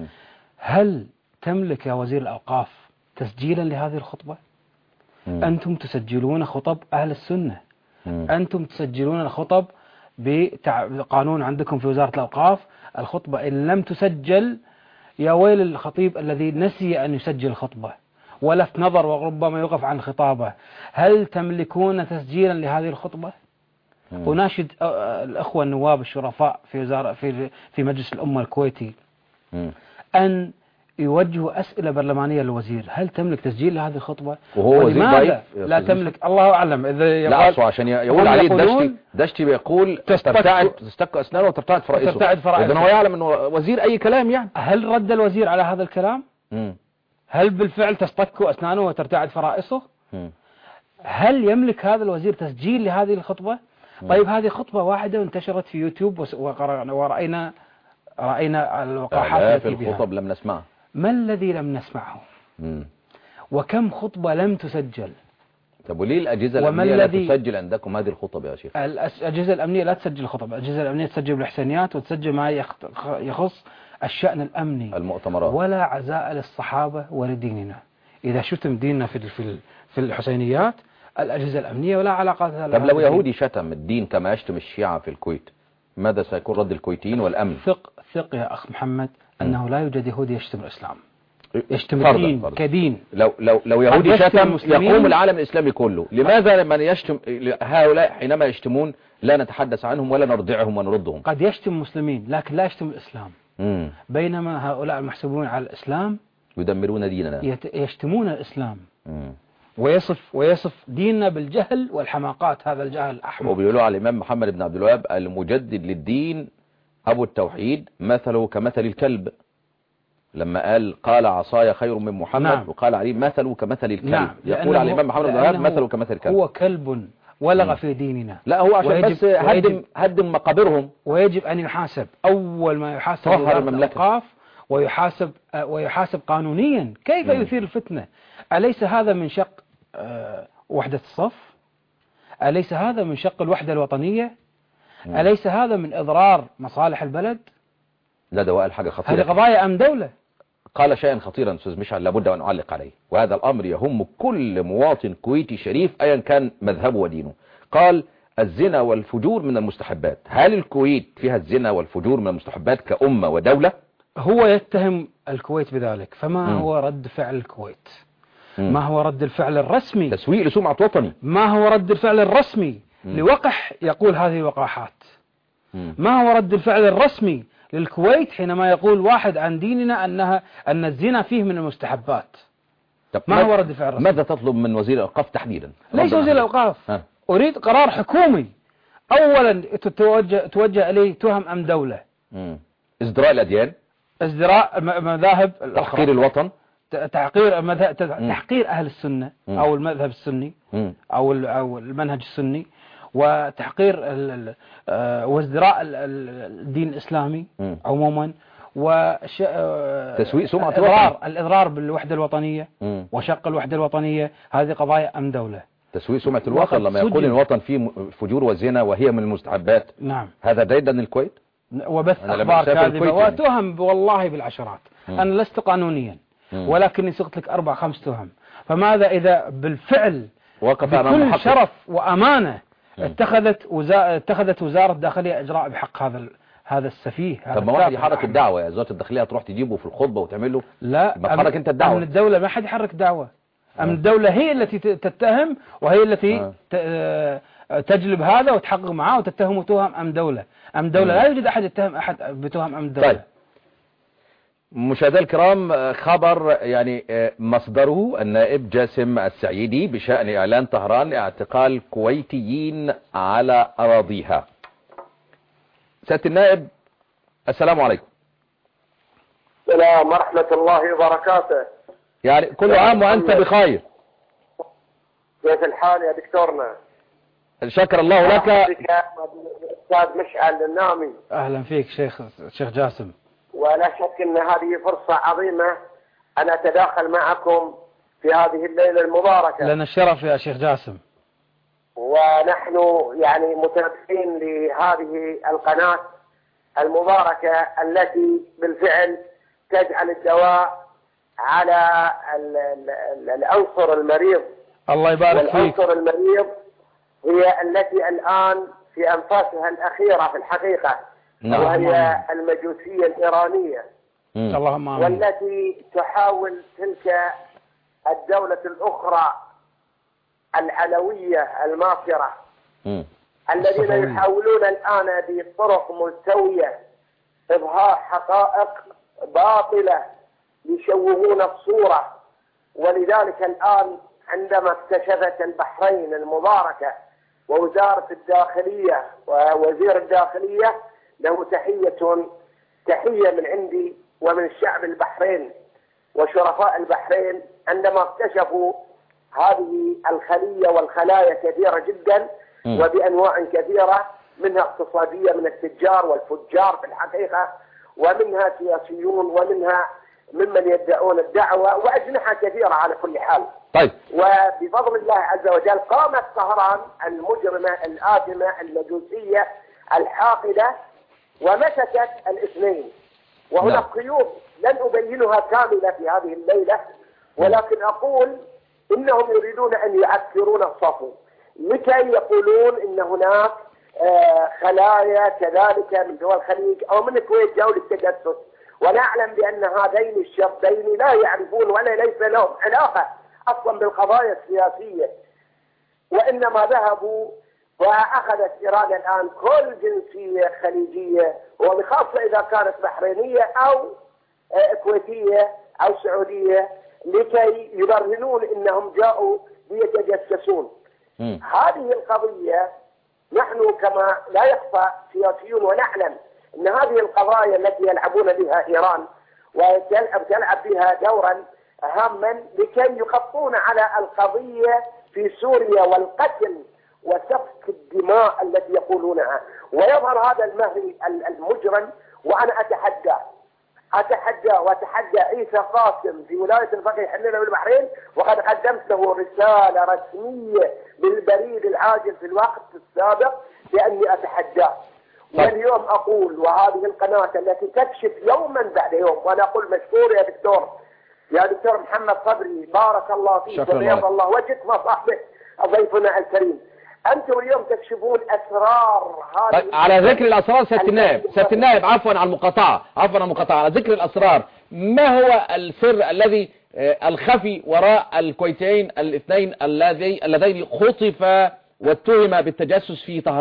Speaker 3: هل تملك يا وزير الأوقاف تسجيلا لهذه الخطبة؟ أنتم تسجلون خطب أهل السنة، أنتم تسجلون الخطب بقانون عندكم في وزارة الأوقاف. الخطبة إن لم تسجل يا ويل الخطيب الذي نسي أن يسجل الخطبة ولفت نظر وربما يوقف عن خطابه. هل تملكون تسجيلا لهذه الخطبة؟ وناشد الأخوة النواب الشرفاء في وزارة في مجلس الأمة الكويتي أن يوجهوا أسئلة برلمانية للوزير. هل تملك تسجيل لهذه الخطبة؟
Speaker 2: وهو وزير ضعيف
Speaker 3: لا تملك. الله أعلم إذا
Speaker 2: لا أصلا عشان يقول عليه دشتي بيقول تستك أسنانه وترتعد فرائصه. إذن هو يعلم أنه وزير أي كلام يعني.
Speaker 3: هل رد الوزير على هذا الكلام؟ هل بالفعل تستك أسنانه وترتعد فرائصه؟ هل يملك هذا الوزير تسجيل لهذه الخطبة؟ طيب هذه خطبة واحدة انتشرت في يوتيوب ورأينا الوقاحات
Speaker 2: في الخطب لم نسمعها.
Speaker 3: ما الذي لم نسمعه؟ وكم خطبة لم تسجل؟
Speaker 2: طب وليه الأجهزة الأمنية لا تسجل عندكم هذه الخطب يا شيخ؟
Speaker 3: الأجهزة الأمنية لا تسجل الخطب، الأجهزة الأمنية تسجل بالإحسانيات وتسجل ما يخص الشأن الأمني،
Speaker 2: المؤتمرات،
Speaker 3: ولا عزاء للصحابة ولديننا. إذا شتم ديننا في الحسينيات الأجهزة الأمنية ولا علاقة لها.
Speaker 2: طب لو يهودي شتم الدين كما يشتم الشيعة في الكويت، ماذا سيكون رد الكويتيين والأمن؟
Speaker 3: ثق يا أخ محمد أنه لا يوجد يهودي يشتم الإسلام، يشتم الدين كدين.
Speaker 2: لو يهودي شتم يقوم العالم الإسلامي كله. لماذا من يشتم هؤلاء حينما يشتمون لا نتحدث عنهم ولا نرضعهم ونردهم؟
Speaker 3: قد يشتم مسلمين لكن لا يشتم الإسلام. بينما هؤلاء المحسوبون على الإسلام
Speaker 2: يدمرون ديننا،
Speaker 3: يشتمون الإسلام. ويصف ديننا بالجهل والحماقات، هذا الجهل الأحمر.
Speaker 2: وبيقولوا على الإمام محمد بن عبد الوهاب المجدد للدين أبو التوحيد مثله كمثل الكلب، لما قال عصاي خير من محمد. نعم. وقال عليه مثله كمثل الكلب. نعم. يقول على الإمام محمد بن عبد الوهاب مثله كمثل الكلب.
Speaker 3: هو كلب ولغ في ديننا.
Speaker 2: لا هو عشان بس هدم مقابرهم.
Speaker 3: ويجب أن يحاسب. أول ما يحاسب
Speaker 2: طهر المملكة
Speaker 3: ويحاسب قانونيا. كيف يثير الفتنة؟ أليس هذا من شق وحدة الصف؟ أليس هذا من شق الوحدة الوطنية؟ أليس هذا من إضرار مصالح البلد؟
Speaker 2: لا ده حاجة خطيرة.
Speaker 3: هذه قضايا أمن دولة.
Speaker 2: قال شيئا خطيرا أستاذ مشعل لابد أن أعلق عليه، وهذا الأمر يهم كل مواطن كويتي شريف أيا كان مذهبه ودينه. قال الزنا والفجور من المستحبات. هل الكويت فيها الزنا والفجور من المستحبات كأمة ودولة؟
Speaker 3: هو يتهم الكويت بذلك. فما هو رد فعل الكويت؟ ما هو رد الفعل الرسمي؟
Speaker 2: تسويق لسمعة وطني.
Speaker 3: ما هو رد الفعل الرسمي لوقح يقول هذه الوقاحات؟ ما هو رد الفعل الرسمي للكويت حينما يقول واحد عن ديننا أن الزنا فيه من المستحبات؟ ما هو رد الفعل الرسمي؟
Speaker 2: ماذا تطلب من وزير الأوقاف تحديدا؟
Speaker 3: ليس وزير الأوقاف، أريد قرار حكومي. أولا توجه إليه تهم أم دولة،
Speaker 2: ازدراء الأديان،
Speaker 3: ازدراء مذاهب،
Speaker 2: تحقير الوطن،
Speaker 3: تحقير أهل السنة أو المذهب السني أو المنهج السني، وتحقير وازدراء الدين الإسلامي عموما،
Speaker 2: تسويق سمعة
Speaker 3: الإضرار بالوحدة الوطنية وشق الوحدة الوطنية. هذه قضايا أم دولة؟
Speaker 2: تسويق سمعة الوطن لما يقول الوطن فيه فجور وزنا وهي من المستحبات.
Speaker 3: نعم،
Speaker 2: هذا ديدا الكويت،
Speaker 3: وبث أخبار كاذبة وتهم والله بالعشرات. أنا لست قانونيا ولكني سقت لك 4-5 تهم. فماذا إذا بالفعل بكل شرف وأمانة اتخذت وزارة الداخلية إجراء بحق هذا السفيه؟
Speaker 2: طب ما واحد يحرك الدعوة، يا وزارة الداخلية تروح تجيبه في الخطبة وتعمل له؟
Speaker 3: لا،
Speaker 2: ما تحرك انت الدعوة.
Speaker 3: أمن الدولة ما حد يحرك دعوة. أمن الدولة هي التي تتهم وهي التي تجلب هذا وتحقق معاه وتتهمه تهم أمن دولة. أمن دولة لا يوجد أحد يتهم أحد بتهم أمن دولة.
Speaker 2: طيب مشاهدينا الكرام، خبر يعني مصدره النائب جاسم السعيدي بشأن إعلان طهران لاعتقال كويتيين على أراضيها. سيادة النائب السلام عليكم.
Speaker 6: السلام ورحمة الله وبركاته.
Speaker 2: يعني كل عام وأنت بخير.
Speaker 6: كيف الحال يا دكتورنا؟
Speaker 2: شكر الله لك.
Speaker 6: أستاذ مشعل النامي.
Speaker 3: أهلا فيك شيخ جاسم.
Speaker 6: ولا شك أن هذه فرصة عظيمة أن أتداخل معكم في هذه الليلة المباركة.
Speaker 3: لنا الشرف يا شيخ جاسم.
Speaker 6: ونحن يعني متابعين لهذه القناة المباركة التي بالفعل تجعل الدواء على العنصر المريض.
Speaker 3: الله يبارك فيك.
Speaker 6: والعنصر المريض هي التي الآن في أنفاسها الأخيرة في الحقيقة، وهي المجوسية الإيرانية.
Speaker 3: اللهم آمين.
Speaker 6: والتي تحاول تلك الدولة الأخرى العلوية الماكرة الذين يحاولون الآن بطرق ملتوية إظهار حقائق باطلة يشوهون الصورة. ولذلك الآن عندما اكتشفت البحرين المباركة ووزارة الداخلية ووزير الداخلية، له تحية من عندي ومن الشعب البحرين وشرفاء البحرين، عندما اكتشفوا هذه الخلية والخلايا كثيرة جدا وبأنواع كثيرة، منها اقتصادية من التجار والفجار في الحقيقة، ومنها سياسيون، ومنها ممن يدعون الدعوة، وأجنحة كثيرة على كل حال.
Speaker 2: طيب.
Speaker 6: وبفضل الله عز وجل قامت طهران المجرمة الآثمة المجوسية الحاقدة ومسكت الاثنين. وهناك قيود لن أبينها كاملة في هذه الليلة، ولكن أقول إنهم يريدون أن يعكرون الصفو لكي يقولون إن هناك خلايا كذلك من دول الخليج أو من الكويت جاءوا للتجسس، ونعلم بأن هذين الشخصين لا يعرفون ولا ليس لهم علاقة أصلا بالقضايا السياسية، وإنما ذهبوا وأخذت إيران الآن كل جنسية خليجية، وبخاصة إذا كانت بحرينية أو كويتية أو سعودية، لكي يبرهنون إنهم جاءوا ليتجسسون. هذه القضية نحن كما لا يخفى سياسيون ونعلم أن هذه القضايا التي يلعبون بها إيران وتلعب بها دورا هاما لكي يغطون على القضية في سوريا والقتل وسفك الدماء التي يقولونها، ويظهر هذا المهري المجرم. وأنا أتحدى عيسى قاسم في ولاية الفقيه حنينة بالبحرين، وقد قدمت له رسالة رسمية بالبريد العاجل في الوقت السابق بأني أتحداه. واليوم أقول، وهذه القناة التي تكشف يوما بعد يوم، وأنا أقول مشكور يا دكتور محمد صبري، بارك الله فيك وبيض الله وجهك وصاحبك ضيفنا الكريم. أنتم اليوم تكشفون أسرار هذه.
Speaker 2: طيب على ذكر الأسرار سيادة النائب عفوا عن المقاطعة، على ذكر الأسرار، ما هو السر الذي الخفي وراء الكويتيين الاثنين اللذين خطفا واتهم بالتجسس في طهران؟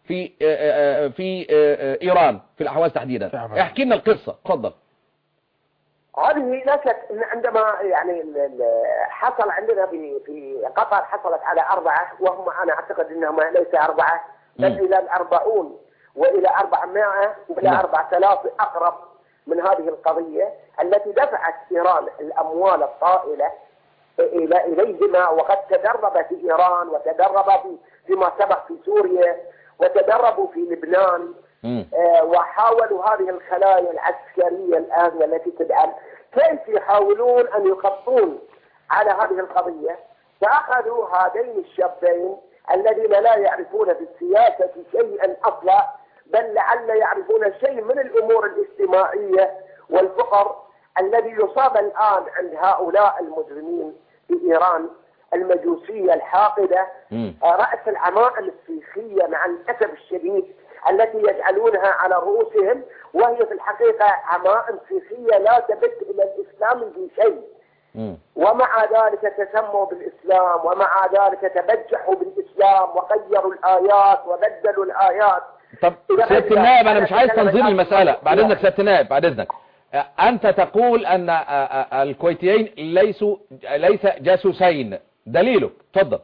Speaker 2: في إيران في الأحواز تحديدا. احكي لنا القصة، تفضل.
Speaker 6: هذه لا شك ان عندما يعني حصل عندنا في قطر حصلت على 4 وهم انا اعتقد انهم ليس 4 بل الى 40 والى 400 والى 4000 اقرب من هذه القضية التي دفعت ايران الاموال الطائلة اليهما، وقد تدرب في ايران وتدرب فيما سبق في سوريا وتدربوا في لبنان. وحاولوا هذه الخلايا العسكرية الآن التي تدعم كيف يحاولون أن يخطون على هذه القضية. فأخذوا هذين الشابين الذين لا يعرفون في السياسة شيئا أصلا، بل لعل يعرفون شيء من الأمور الاجتماعية والفقر الذي يصاب الآن عند هؤلاء المجرمين في إيران المجوسية الحاقدة، رأس العمائم السيخية مع الأسف الشديد التي يجعلونها على رؤوسهم، وهي في الحقيقة عمائم سيخية لا تبت إلى الإسلام في شيء. ومع ذلك تسموا بالإسلام، ومع ذلك تبجحوا بالإسلام وغيروا الآيات وبدلوا الآيات.
Speaker 2: طب سيادة النائب، أنا مش عايز تنظيم المسألة بعد إذنك. سيادة النائب بعد إذنك، أنت تقول أن الكويتيين ليس جاسوسين، دليلك تفضل.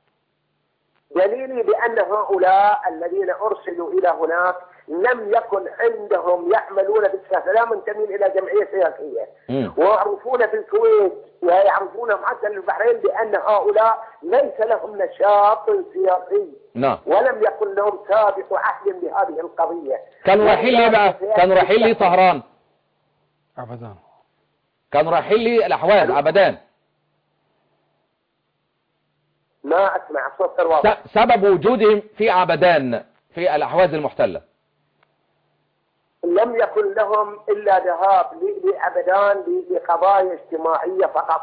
Speaker 6: دليلي بأن هؤلاء الذين أرسلوا إلى هناك لم يكن عندهم يعملون بالسياسة، لا منتمين إلى جمعية سياسية، ويعرفون في الكويت ويعرفون حتى البحرين بأن هؤلاء ليس لهم نشاط سياسي. ولم يكن لهم سابق عهد بهذه القضية.
Speaker 2: كانوا رايحين ليه بقى؟ كانوا رايحين ليه طهران؟
Speaker 3: عبدان.
Speaker 2: كانوا رايحين ليه الأحواز عبدان؟
Speaker 6: ما أسمع صوت الواضح.
Speaker 2: سبب وجودهم في عبدان في الأحواز المحتلة
Speaker 6: لم يكن لهم إلا ذهاب لعبدان لقضايا اجتماعية فقط.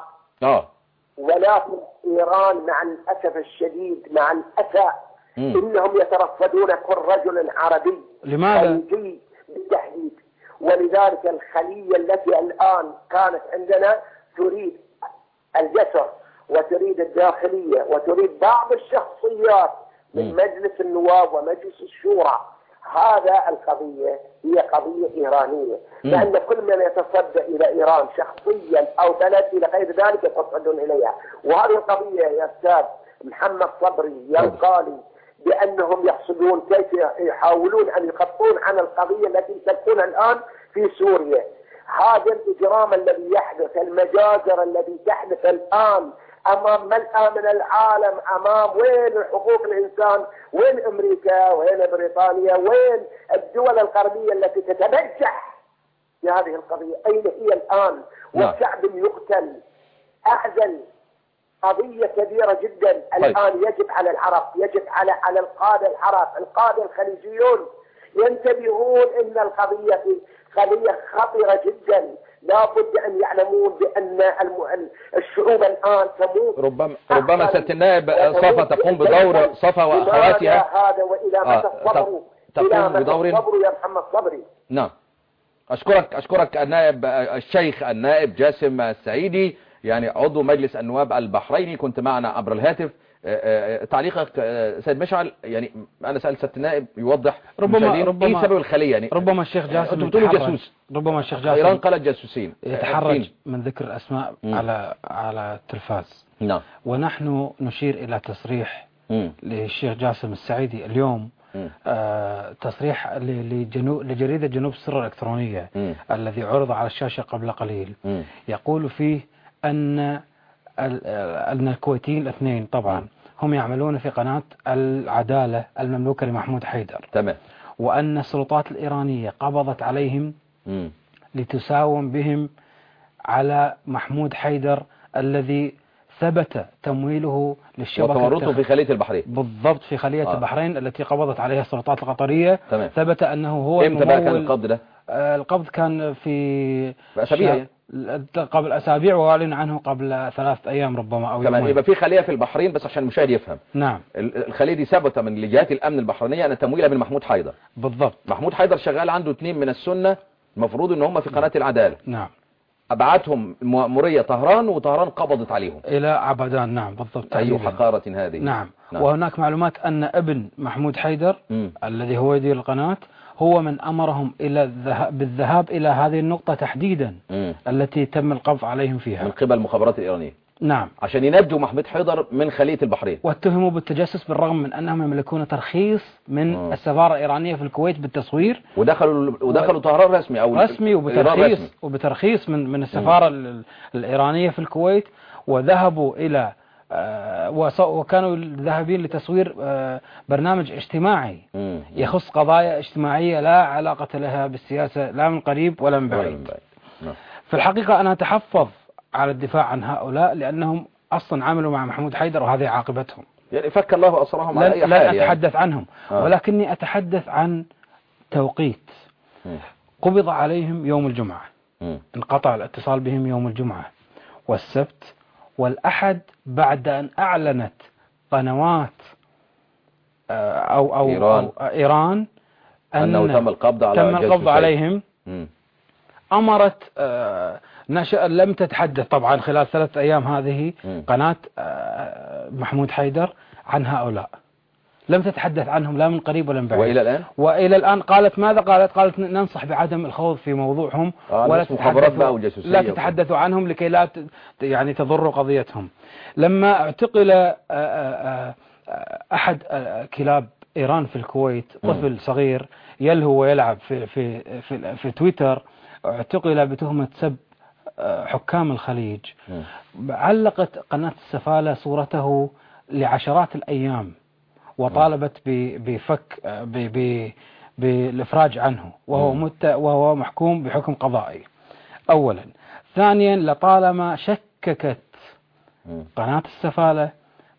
Speaker 6: ولكن إيران مع الأسف الشديد، مع الأسى، إنهم يترفضون كل رجل عربي.
Speaker 3: لماذا؟
Speaker 6: بالتحديد. ولذلك الخلية التي الآن كانت عندنا تريد الجسر وتريد الداخلية وتريد بعض الشخصيات من مجلس النواب ومجلس الشورى. هذا القضية هي قضية إيرانية، لأن كل من يتصدى إلى إيران شخصيا أو بلد إلى غير ذلك يتصدون إليها. وهذه القضية يا أستاذ محمد صبري ينقال بأنهم يحصدون كيف يحاولون أن يخطون عن القضية التي تكون الآن في سوريا. هذا الإجرام الذي يحدث، المجازر الذي تحدث الآن أمام ملأ من العالم، أمام وين حقوق الإنسان، وين أمريكا، وين بريطانيا، وين الدول الغربية التي تتبجح في هذه القضية، أين هي الآن؟ والشعب يقتل. أحزن، قضية كبيرة جدا. الآن يجب على العرب، يجب على القادة العرب، القادة الخليجيون ينتبهون إن القضية قضية خطيرة جدا. لا بد أن يعلمون بأن الشعوب الآن تموت.
Speaker 2: ربما سيادة النائب صفا تقوم بدور صفا وأخواتها.
Speaker 6: هذا وإلى متى الصبر؟ إلى متى الصبر يا محمد صبري؟
Speaker 2: نعم. أشكرك النائب الشيخ النائب جاسم السعيدي، يعني عضو مجلس النواب البحريني، كنت معنا عبر الهاتف. تعليقك سيد مشعل، يعني أنا سألت سيادة النائب يوضح
Speaker 3: ربما
Speaker 2: إيه سبب الخلية، يعني
Speaker 3: ربما الشيخ جاسم
Speaker 2: أنتم بتقولوا جاسوس،
Speaker 3: ربما الشيخ جاسم
Speaker 2: إيران قالت جاسوسين،
Speaker 3: يتحرج من ذكر الأسماء على التلفاز.
Speaker 2: نعم.
Speaker 3: ونحن نشير إلى تصريح للشيخ جاسم السعيدي اليوم، تصريح لجريدة جنوب السر الإلكترونية الذي عرض على الشاشة قبل قليل. يقول فيه أن الكويتيين الاثنين طبعا هم يعملون في قناة العدالة المملوكة لمحمود حيدر.
Speaker 2: تمام.
Speaker 3: وأن السلطات الإيرانية قبضت عليهم لتساوم بهم على محمود حيدر الذي ثبت تمويله للشبكة
Speaker 2: وتورطه في خلية البحرين.
Speaker 3: بالضبط، في خلية البحرين التي قبضت عليها السلطات القطرية.
Speaker 2: تمام.
Speaker 3: ثبت أنه هو
Speaker 2: امتى بقى كان القبض ده؟
Speaker 3: القبض كان في
Speaker 2: أسابيع،
Speaker 3: قبل أسابيع، وأعلن عنه قبل 3 أيام ربما أو يومين.
Speaker 2: يبقى في خلية في البحرين، بس عشان المشاهد يفهم.
Speaker 3: نعم.
Speaker 2: الخلية دي ثبت من لجهات الأمن البحرينية أن تمويلها من محمود حيدر.
Speaker 3: بالضبط.
Speaker 2: محمود حيدر شغال عنده 2 من السنة، المفروض ان هم في قناة العدالة.
Speaker 3: نعم.
Speaker 2: أبعتهم مأمورية طهران وطهران قبضت عليهم
Speaker 3: إلى عبدان. نعم بالضبط.
Speaker 2: أي حقارة هذه.
Speaker 3: نعم. وهناك معلومات أن ابن محمود حيدر الذي هو يدير القناة هو من أمرهم بالذهاب إلى هذه النقطة تحديدا التي تم القبض عليهم فيها
Speaker 2: من قبل المخابرات الإيرانية.
Speaker 3: نعم.
Speaker 2: عشان ينجوا محمود حيدر من خلية البحرين.
Speaker 3: واتهموا بالتجسس بالرغم من أنهم يملكون ترخيص من السفارة الإيرانية في الكويت بالتصوير.
Speaker 2: ودخلوا طهران رسمي أو
Speaker 3: رسمي وبترخيص من السفارة الإيرانية في الكويت، وذهبوا إلى وكانوا ذاهبين لتصوير برنامج اجتماعي يخص قضايا اجتماعية لا علاقة لها بالسياسة لا من قريب ولا من بعيد. في الحقيقة أنا أتحفظ على الدفاع عن هؤلاء لأنهم أصلا عملوا مع محمود حيدر وهذه عاقبتهم.
Speaker 2: يعني فك الله أسرهم على أي حال.
Speaker 3: لا أتحدث عنهم ولكني أتحدث عن توقيت. قبض عليهم يوم الجمعة، انقطع الاتصال بهم يوم الجمعة والسبت والأحد بعد أن أعلنت قنوات أو إيران
Speaker 2: أنه تم القبض
Speaker 3: عليهم. أمرت لم تتحدث طبعا خلال 3 أيام هذه قناة محمود حيدر عن هؤلاء، لم تتحدث عنهم لا من قريب ولا من بعيد. وإلى الآن قالت ماذا؟ قالت ننصح بعدم الخوض في موضوعهم ولا تتحدثوا عنهم لكي لا يعني تضروا قضيتهم. لما اعتقل أحد كلاب إيران في الكويت طفل صغير يلهو ويلعب في تويتر، اعتقل بتهمة سب حكام الخليج. علقت قناة السفالة صورته لعشرات الأيام وطالبت بفك بالإفراج عنه وهو محكوم بحكم قضائي أولا. ثانيا لطالما شككت قناة السفالة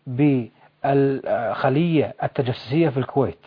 Speaker 3: بالخلية التجسسية في الكويت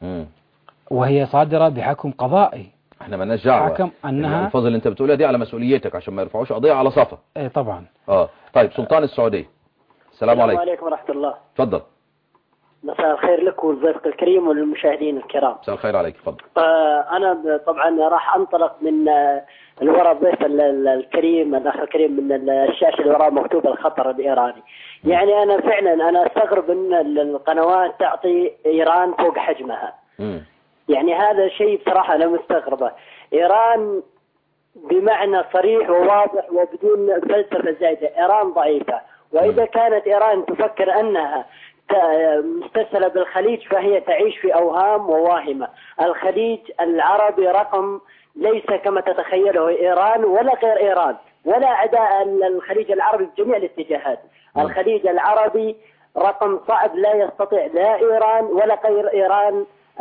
Speaker 3: وهي صادرة بحكم قضائي.
Speaker 2: احنا مالناش دعوه
Speaker 3: انها
Speaker 2: الالفاظ اللي انت بتقولها دي على مسؤوليتك عشان ما يرفعوش قضيه على صفا.
Speaker 3: ايه طبعا.
Speaker 2: طيب سلطان السعوديه. السلام عليكم.
Speaker 7: السلام عليكم ورحمه الله.
Speaker 2: اتفضل.
Speaker 7: مساء الخير لك ولضيفك الكريم وللمشاهدين الكرام.
Speaker 2: مساء الخير عليك. اتفضل.
Speaker 7: انا طبعا راح انطلق من الوراء الضيف الكريم الاخ الكريم من الشاشه اللي وراء مكتوب الخطر الايراني. يعني انا فعلا استغرب ان القنوات تعطي ايران فوق حجمها. يعني هذا شيء بصراحة أنا مستغربة. إيران بمعنى صريح وواضح وبدون فلسفة زايدة، إيران ضعيفة، وإذا كانت إيران تفكر أنها مستسلة بالخليج فهي تعيش في أوهام وواهمة. الخليج العربي رقم ليس كما تتخيله إيران ولا غير إيران ولا أعداء الخليج العربي بجميع الاتجاهات. الخليج العربي رقم صعب لا يستطيع لا إيران ولا غير إيران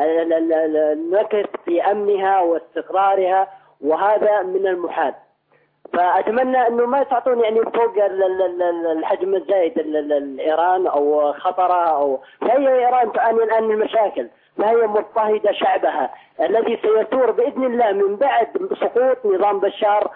Speaker 7: النكس في أمنها واستقرارها، وهذا من المحال. فأتمنى أنه ما تعطون يعني فوق الحجم الزايد الإيران أو خطرها فهي إيران تعاني الآن من المشاكل، فهي مضطهدة شعبها الذي سيثور بإذن الله من بعد سقوط نظام بشار.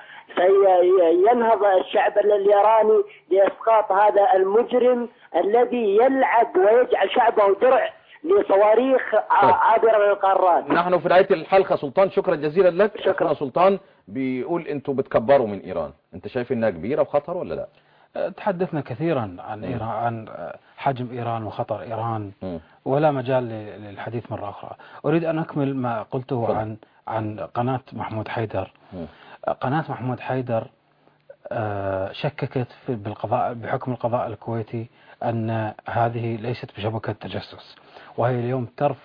Speaker 7: سينهض الشعب الإيراني لإسقاط هذا المجرم الذي يلعب ويجعل شعبه درع لصواريخ عابرة للقارات.
Speaker 2: نحن في نهاية الحلقة سلطان شكرا جزيلا لك. شكرا سلطان. بيقول انتوا بتكبروا من ايران، انت شايف انها كبيرة وخطر ولا لا؟
Speaker 3: تحدثنا كثيرا عن إيران، عن حجم ايران وخطر ايران ولا مجال للحديث مرة اخرى. اريد ان اكمل ما قلته عن قناة محمود حيدر. قناة محمود حيدر شككت بحكم القضاء الكويتي أن هذه ليست بشبكة تجسس، وهي اليوم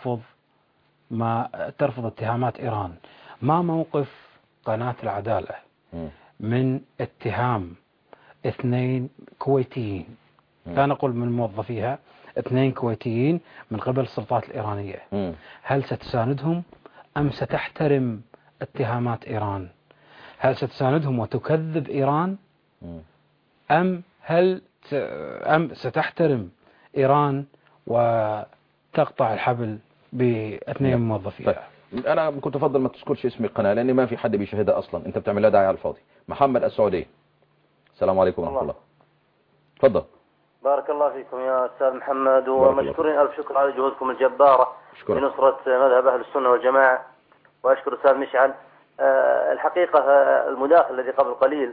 Speaker 3: ترفض اتهامات إيران. ما موقف قناة العدالة من اتهام 2 كويتيين، لا نقول من موظفيها، 2 كويتيين من قبل السلطات الإيرانية؟ هل ستساندهم أم ستحترم اتهامات إيران؟ هل ستساندهم وتكذب إيران أم ستحترم إيران وتقطع الحبل ب2 موظفيها؟
Speaker 2: أنا كنت أفضل ما تذكرش اسم القناة لأن ما في حد بيشاهدها أصلا، أنت بتعمل لها دعاية على الفاضي. محمد السعودية. السلام عليكم ورحمة الله. تفضل.
Speaker 8: بارك الله فيكم يا أستاذ محمد، ومشكورين ألف شكر على جهودكم الجبارة لنصرة مذهب أهل السنة والجماعة. وأشكر أستاذ مشعل. الحقيقة المداخل الذي قبل قليل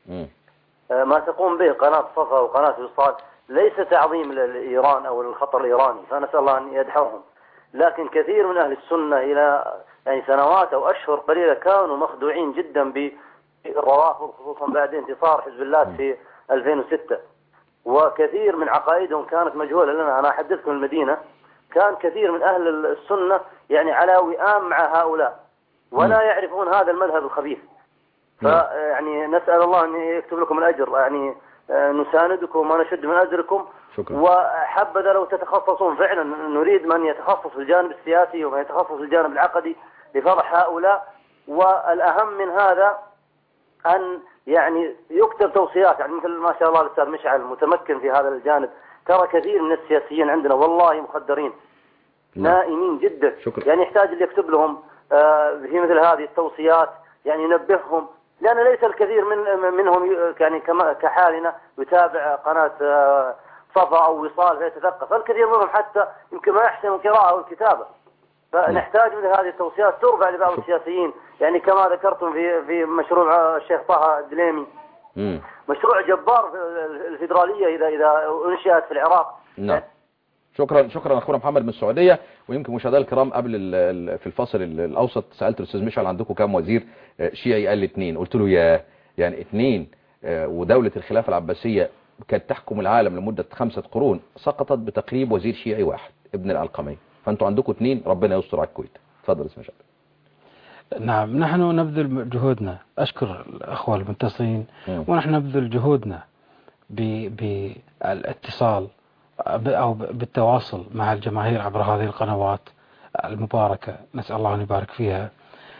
Speaker 8: ما تقوم به قناة صفا وقناة وصال ليس تعظيم لإيران أو الخطر الإيراني، فنسأل الله أن يدحرهم. لكن كثير من أهل السنة إلى يعني سنوات أو أشهر قليلة كانوا مخدوعين جدا بالروافض، خصوصا بعد انتصار حزب الله في 2006، وكثير من عقائدهم كانت مجهولة لنا. أنا أحدثكم المدينة كان كثير من أهل السنة يعني على وئام مع هؤلاء ولا يعرفون هذا المذهب الخبيث. فيعني نسأل الله أن يكتب لكم الأجر، يعني نساندكم ونشد من أجركم. شكرا. وحبذا لو تتخصصون فعلا، نريد من يتخصص في الجانب السياسي ومن يتخصص في الجانب العقدي لفضح هؤلاء. والأهم من هذا أن يعني يكتب توصيات، يعني مثل ما شاء الله الأستاذ مشعل متمكن في هذا الجانب. ترى كثير من السياسيين عندنا والله مخدرين نائمين جدا. شكرا. يعني يحتاج اللي يكتب لهم في مثل هذه التوصيات، يعني ينبههم، لأن ليس الكثير منهم يعني كحالنا يتابع قناة صفا أو وصال فيتثقف، الكثير منهم حتى يمكن ما يحسن القراءة أو الكتابة. فنحتاج من هذه التوصيات ترفع لبعض السياسيين، يعني كما ذكرتم في مشروع الشيخ طه الدليمي، مشروع جبار في الفيدرالية إذا أنشأت في العراق.
Speaker 2: نعم. شكرا أخونا محمد من السعودية. ويمكن مشاهدينا الكرام قبل في الفصل الأوسط سألت الأستاذ مشعل عندكم كم وزير شيعي؟ قال لي 2. قلت له يعني 2 ودولة الخلافة العباسية كانت تحكم العالم لمدة 5 قرون سقطت بتقريب وزير شيعي واحد ابن العلقمي، فأنتوا عندكم 2. ربنا يستر على الكويت. تفضل أستاذ مشعل.
Speaker 3: نعم، نحن نبذل جهودنا، أشكر الأخوة المتصلين، ونحن نبذل جهودنا بالاتصال أو بالتواصل مع الجماهير عبر هذه القنوات المباركة، نسأل الله أن يبارك فيها.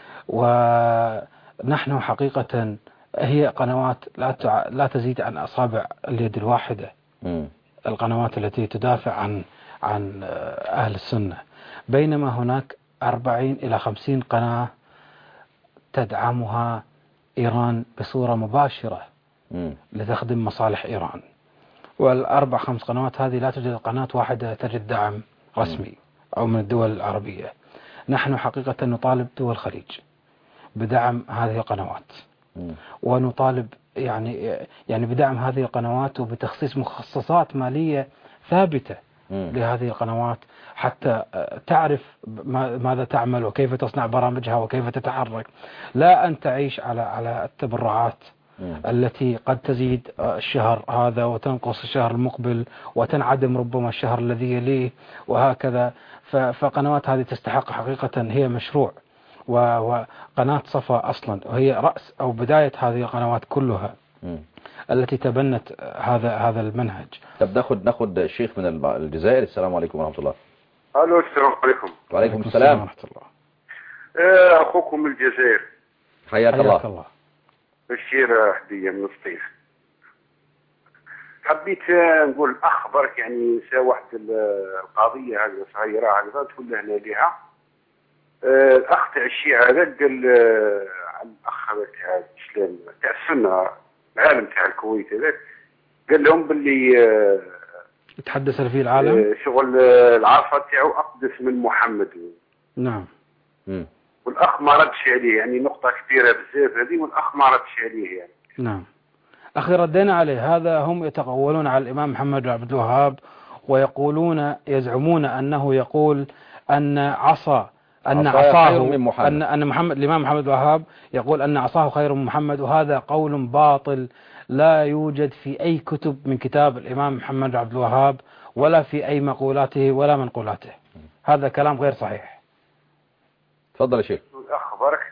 Speaker 3: ونحن حقيقة هي قنوات لا تزيد عن أصابع اليد الواحدة، القنوات التي تدافع عن أهل السنة، بينما هناك 40 إلى 50 قناة تدعمها إيران بصورة مباشرة لتخدم مصالح إيران. والأربع 5 قنوات هذه لا توجد قناة واحدة تجد دعم رسمي أو من الدول العربية. نحن حقيقة نطالب دول الخليج بدعم هذه القنوات، ونطالب يعني بدعم هذه القنوات وبتخصيص مخصصات مالية ثابتة لهذه القنوات حتى تعرف ماذا تعمل وكيف تصنع برامجها وكيف تتحرك، لا أن تعيش على التبرعات التي قد تزيد الشهر هذا وتنقص الشهر المقبل وتنعدم ربما الشهر الذي يليه وهكذا. فقنوات هذه تستحق حقيقة، هي مشروع، وقناة صفا أصلا وهي رأس أو بداية هذه القنوات كلها التي تبنت هذا المنهج.
Speaker 2: طب ناخد الشيخ من الجزائر. السلام عليكم ورحمة الله.
Speaker 9: الو السلام عليكم.
Speaker 2: وعليكم السلام ورحمة الله.
Speaker 9: اخوكم من الجزائر.
Speaker 2: حياك الله.
Speaker 9: بشير حدية من الصيف. حبيت نقول اخبرك يعني واحد القضية هذه صغيرة هكذا تقول له لها الاخ تاع الشيعة هذا قال عن الاخ تاع الاسلام تاع السنة العالم تاع الكويت هذاك قال لهم باللي
Speaker 3: يتحدث فيه العالم
Speaker 9: شغل العصا تاعو اقدس من محمد.
Speaker 3: نعم.
Speaker 9: والاخ ما ردش عليه، يعني نقطة كبيرة بزاف هذه، والاخ ما ردش عليه يعني.
Speaker 3: نعم اخي ردينا عليه. هذا هم يتقولون على الامام محمد بن عبد الوهاب ويقولون يزعمون انه يقول ان عصاه ان محمد الامام محمد بن الوهاب يقول ان عصاه خير من محمد، وهذا قول باطل لا يوجد في اي كتب من كتاب الامام محمد بن عبد الوهاب ولا في اي مقولاته ولا منقولاته. هذا كلام غير صحيح.
Speaker 2: تفضل يا شيخ.
Speaker 9: اخبارك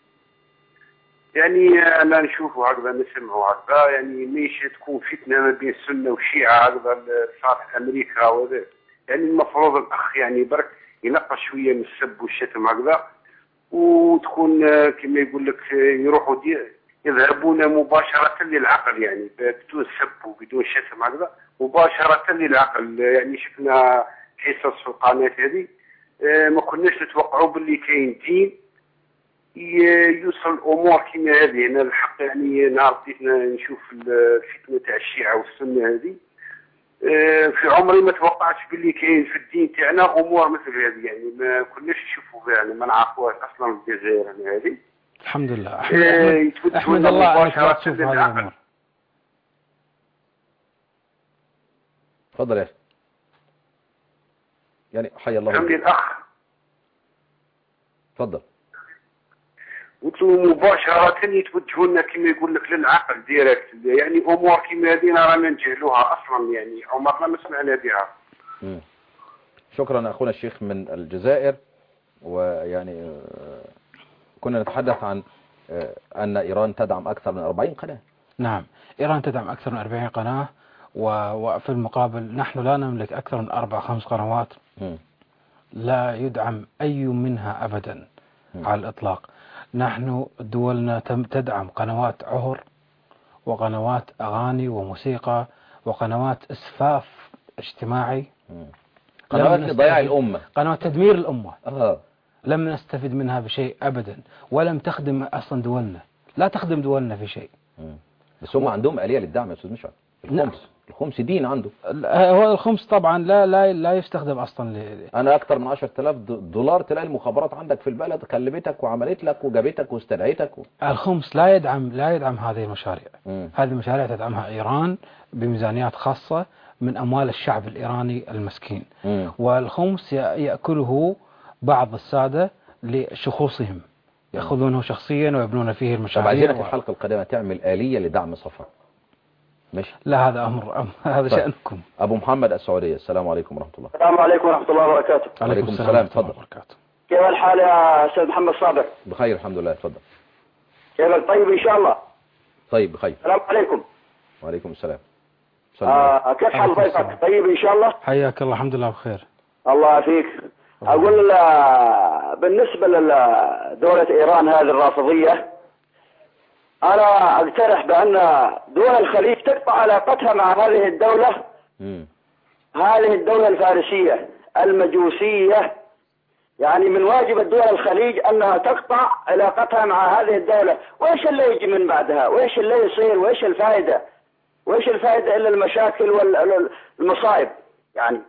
Speaker 9: يعني انا نشوفه هكذا نسمعه هكذا، يعني مش تكون فتنه ما بين السنه والشيعه هكذا صالح امريكا وذا، يعني المفروض الاخ يعني برك ينقص شويه من السب والشتم هكذا، وتكون كما يقول لك يروحوا يذهبون مباشره للعقل، يعني بدون سب وبدون شتم هكذا، مباشره للعقل. يعني شفنا حصص في القناه هذه ما كناش نتوقعوا باللي كاين دين يوصل الامور كما هذه. انا الحق يعني نهار بديت نشوف الفتنه تاع الشيعه والسنه هذه في عمري ما توقعتش باللي كاين في الدين تاعنا امور مثل هذه، يعني ما كناش نشوفوا بها، يعني ما نعرفوهاش اصلا في الجزائر هذه.
Speaker 3: الحمد لله. احمد الله انك لا تشوف هذه الامور.
Speaker 2: تفضل يا اخي. يعني حي الله
Speaker 9: عمي الأخ.
Speaker 2: تفضل.
Speaker 9: وانتم مباشرة يتوجهون كما يقول لك للعقل ديريكت، يعني أمور كما هذه رانا نجهلوها أصلا، يعني عمرنا ما سمعنا بها.
Speaker 2: شكرا أخونا الشيخ من الجزائر. ويعني كنا نتحدث عن أن إيران تدعم أكثر من 40 قناة.
Speaker 3: نعم، إيران تدعم أكثر من 40 قناة، وفي المقابل نحن لا نملك أكثر من 4-5 قنوات لا يدعم أي منها أبدا على الإطلاق. نحن دولنا تدعم قنوات عهر وقنوات أغاني وموسيقى وقنوات إسفاف اجتماعي،
Speaker 2: قنوات لضياع الأمة،
Speaker 3: قنوات تدمير الأمة. لم نستفد منها بشيء أبدا، ولم تخدم أصلا دولنا، لا تخدم دولنا في شيء.
Speaker 2: بس هم عندهم آلية للدعم يا أستاذ مشعل. الخمس دين عنده.
Speaker 3: هو الخمس طبعا لا يستخدم أصلا
Speaker 2: أنا أكثر من 10,000 دولار تلاقي المخابرات عندك في البلد كلمتك وعملت لك وجابتك واستدعيتك
Speaker 3: الخمس لا يدعم هذه المشاريع. هذه المشاريع تدعمها إيران بميزانيات خاصة من أموال الشعب الإيراني المسكين. والخمس يأكله بعض السادة لشخوصهم، يأخذونه شخصيا ويبنون فيه المشاريع.
Speaker 2: طب عايزينك في الحلقة القادمة تعمل آلية لدعم صفا. ماشي.
Speaker 3: لا هذا أمر هذا طيب. شأنكم.
Speaker 2: أبو محمد السعودية، السلام عليكم ورحمة الله.
Speaker 10: السلام عليكم ورحمة الله وبركاته.
Speaker 2: عليكم السلام. تفضل.
Speaker 10: كيف الحال يا أستاذ محمد صابر؟
Speaker 2: بخير الحمد لله. تفضل.
Speaker 10: كيف طيب إن شاء الله؟
Speaker 2: طيب بخير.
Speaker 10: السلام عليكم.
Speaker 2: وعليكم السلام.
Speaker 10: كيف حال ضيفك؟ طيب إن شاء الله؟
Speaker 3: حياك الله. الحمد لله بخير.
Speaker 10: الله يعافيك. أقول بالنسبة لدولة إيران هذه الرافضية، أنا أقترح بأن دول الخليج تقطع علاقتها مع هذه الدولة، هذه الدولة الفارسية المجوسية. يعني من واجب الدول الخليج أنها تقطع علاقتها مع هذه الدولة. وإيش اللي يجي من بعدها؟ وإيش اللي يصير؟ وإيش الفائدة؟ وإيش الفائدة إلا المشاكل والمصائب يعني.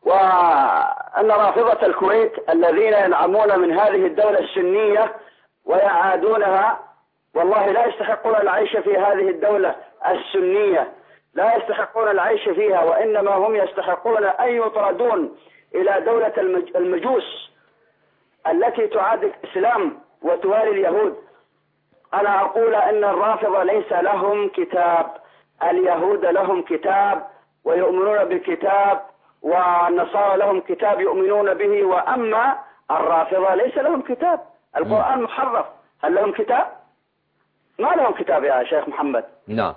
Speaker 10: وأن رافضة الكويت الذين ينعمون من هذه الدولة السنية ويعادونها والله لا يستحقون العيش في هذه الدولة السنية، لا يستحقون العيش فيها، وإنما هم يستحقون أن يطردون إلى دولة المجوس التي تعادي الإسلام وتوالي اليهود. أنا أقول أن الرافضة ليس لهم كتاب، اليهود لهم كتاب ويؤمنون بالكتاب، والنصارى لهم كتاب يؤمنون به، وأما الرافضة ليس لهم كتاب. القرآن محرف، هل لهم كتاب؟ ما لهم كتاب يا شيخ محمد.
Speaker 2: نعم.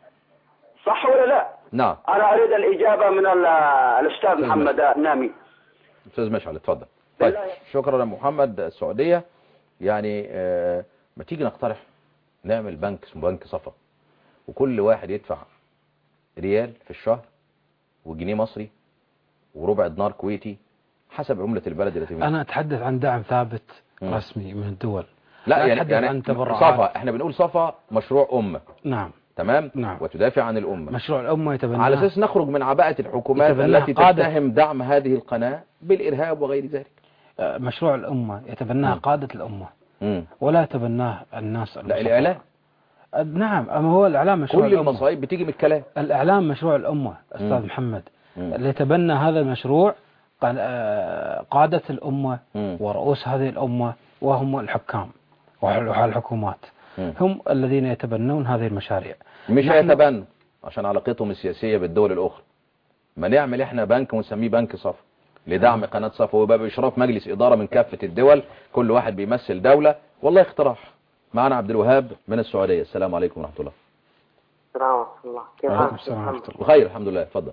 Speaker 10: صح ولا لا؟
Speaker 2: نعم.
Speaker 10: أنا أريد الإجابة من الأستاذ محمد النامي.
Speaker 2: أستاذ مشعل اتفضل. طيب شكرا محمد السعودية. يعني ما تيجي نقترح نعمل بنك اسمه بنك صفا، وكل واحد يدفع ريال في الشهر وجنيه مصري وربع دينار كويتي حسب عملة البلد التي فيها.
Speaker 3: أنا أتحدث عن دعم ثابت رسمي من الدول.
Speaker 2: لا يعني صفا، احنا بنقول صفا مشروع أمة.
Speaker 3: نعم.
Speaker 2: تمام.
Speaker 3: نعم.
Speaker 2: وتدافع عن الأمة.
Speaker 3: مشروع الأمة يتبناه
Speaker 2: على أساس نخرج من عباءة الحكومات التي تتهم دعم هذه القناة بالإرهاب وغير ذلك.
Speaker 3: مشروع الأمة يتبناه قادة الأمة ولا يتبناه الناس.
Speaker 2: لا الإعلام.
Speaker 3: نعم، أما هو الإعلام مشروع
Speaker 2: كل
Speaker 3: الأمة.
Speaker 2: المصايب بتيجي من الكلام.
Speaker 3: الإعلام مشروع الأمة أستاذ محمد. اللي يتبنى هذا المشروع قادة الأمة ورؤوس هذه الأمة وهم الحكام والحكومات. هم الذين يتبنون هذه المشاريع.
Speaker 2: مش هيتبنوا عشان علاقتهم السياسية بالدول الأخرى. ما نعمل احنا بنك ونسميه بنك صفا لدعم قناة صفا، ويبقى بإشراف مجلس إدارة من كافة الدول، كل واحد بيمثل دولة. والله اقتراح. معنا عبد الوهاب من السعودية. السلام عليكم ورحمة الله.
Speaker 11: السلام ورحمة الله. كيف حالك؟
Speaker 2: بخير الحمد لله. اتفضل.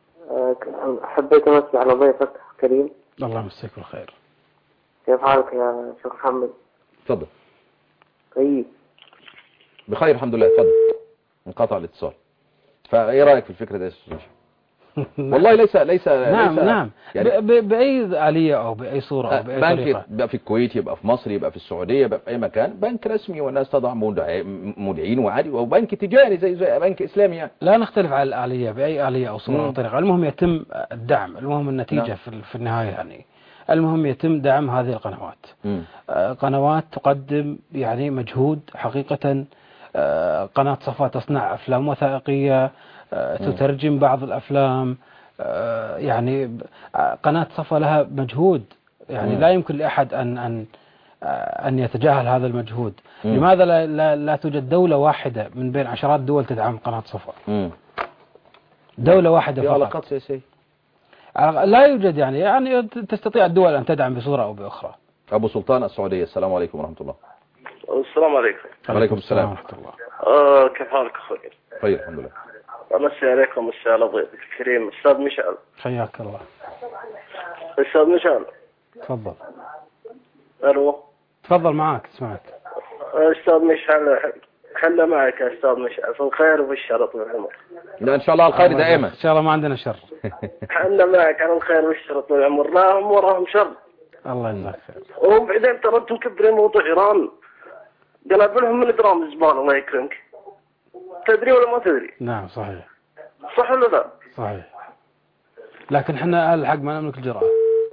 Speaker 11: حبيت أمسي على ضيفك كريم.
Speaker 3: الله يمسيك بالخير.
Speaker 11: كيف حالك يا شيخ محمد؟
Speaker 2: اتفضل.
Speaker 11: طيب.
Speaker 2: بخير الحمد لله. اتفضل. انقطع الاتصال. فايه رايك في الفكره دي يا استاذ؟ والله ليس
Speaker 3: نعم يعني باي آلية او باي صوره او باي طريقه.
Speaker 2: يبقى في الكويت، يبقى في مصر، يبقى في السعوديه، يبقى في اي مكان بنك رسمي والناس تضع مودعين وعادي، وبنك تجاري زي بنك اسلامي يعني.
Speaker 3: لا نختلف على الآلية باي آلية او صوره او طريقه، المهم يتم الدعم، المهم النتيجه في النهايه يعني. المهم يتم دعم هذه القنوات. قنوات تقدم يعني مجهود حقيقة. قناة صفا تصنع أفلام وثائقية، تترجم بعض الأفلام، يعني قناة صفا لها مجهود، يعني لا يمكن لأحد أن يتجاهل هذا المجهود. لماذا لا توجد دولة واحدة من بين عشرات دول تدعم قناة صفا؟ دولة واحدة فقط.
Speaker 2: علاقات سياسية
Speaker 3: لا يوجد، يعني تستطيع الدول أن تدعم بصورة أو بأخرى.
Speaker 2: أبو سلطان السعودية، السلام عليكم ورحمة الله.
Speaker 12: السلام عليكم.
Speaker 2: وعليكم السلام
Speaker 3: ورحمة الله.
Speaker 12: كيف حالك أخوي؟
Speaker 2: خير الحمد لله.
Speaker 12: أمسي عليكم، مسي على ضيفك الكريم أستاذ مشعل.
Speaker 3: حياك الله.
Speaker 12: أستاذ مشعل.
Speaker 3: تفضل.
Speaker 12: ألو.
Speaker 3: تفضل معك، اسمعك.
Speaker 12: أستاذ مشعل، حنا معك يا أستاذ مشعل في الخير وفي الشر طول العمر.
Speaker 2: لا إن شاء الله الخير دائما.
Speaker 3: إن شاء الله ما عندنا شر.
Speaker 12: حنا معك على الخير والشر طول العمر، لا هم وراهم شر.
Speaker 3: الله يجزاك خير.
Speaker 12: وبعدين ترى أنتم مكبرين موضوع إيران، قلبوا من جرام الزبالة الله يكرمك. تدري ولا ما تدري؟
Speaker 3: نعم صحيح.
Speaker 12: صح ولا لا؟
Speaker 3: صحيح. لكن احنا أهل الحق ما نملك الجرأة.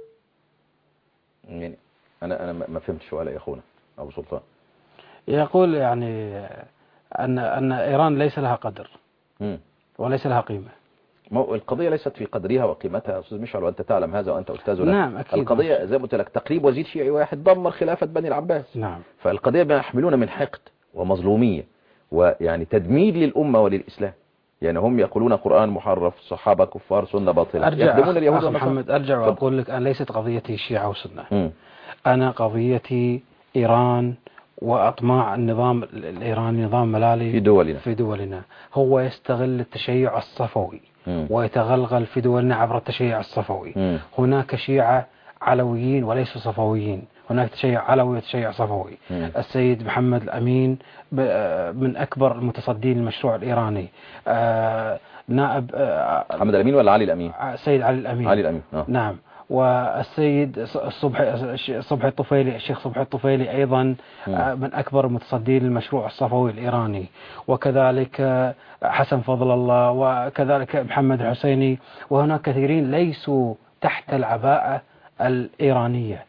Speaker 2: يعني أنا ما فهمت سؤال يا أخونا أبو سلطان.
Speaker 3: يقول يعني أن إيران ليس لها قدر وليس لها قيمة.
Speaker 2: القضية ليست في قدرها وقيمتها يا أستاذ مشعل، وأنت تعلم هذا وأنت أستاذنا.
Speaker 3: نعم أكيد.
Speaker 2: القضية زي ما قلت لك تقريب وزير شيعي واحد دمر خلافة بني العباس.
Speaker 3: نعم.
Speaker 2: فالقضية بيحملون من حقد ومظلومية ويعني تدمير للأمة وللإسلام. يعني هم يقولون قرآن محرف، صحابة كفار، سنة باطلة،
Speaker 3: يخدمون اليهود محمد. أرجع وأقول لك أنا ليست قضيتي شيعة وسنة. أنا قضيتي إيران وأطماع النظام الإيراني، نظام ملالي في دولنا هو يستغل التشيع الصفوي ويتغلغل في دولنا عبر التشيع الصفوي. هناك شيعة علويين وليسوا صفويين، هناك تشيع علوي وتشيع صفوي. السيد محمد الأمين من أكبر المتصدين للمشروع الإيراني. نائب
Speaker 2: محمد الأمين ولا علي الأمين؟
Speaker 3: السيد علي الأمين.
Speaker 2: علي الأمين.
Speaker 3: نعم. والسيد صبحي الطفيلي، الشيخ صبحي الطفيلي أيضا من أكبر المتصدين للمشروع الصفوي الإيراني، وكذلك حسن فضل الله، وكذلك محمد الحسيني، وهناك كثيرين ليسوا تحت العباءة الإيرانية.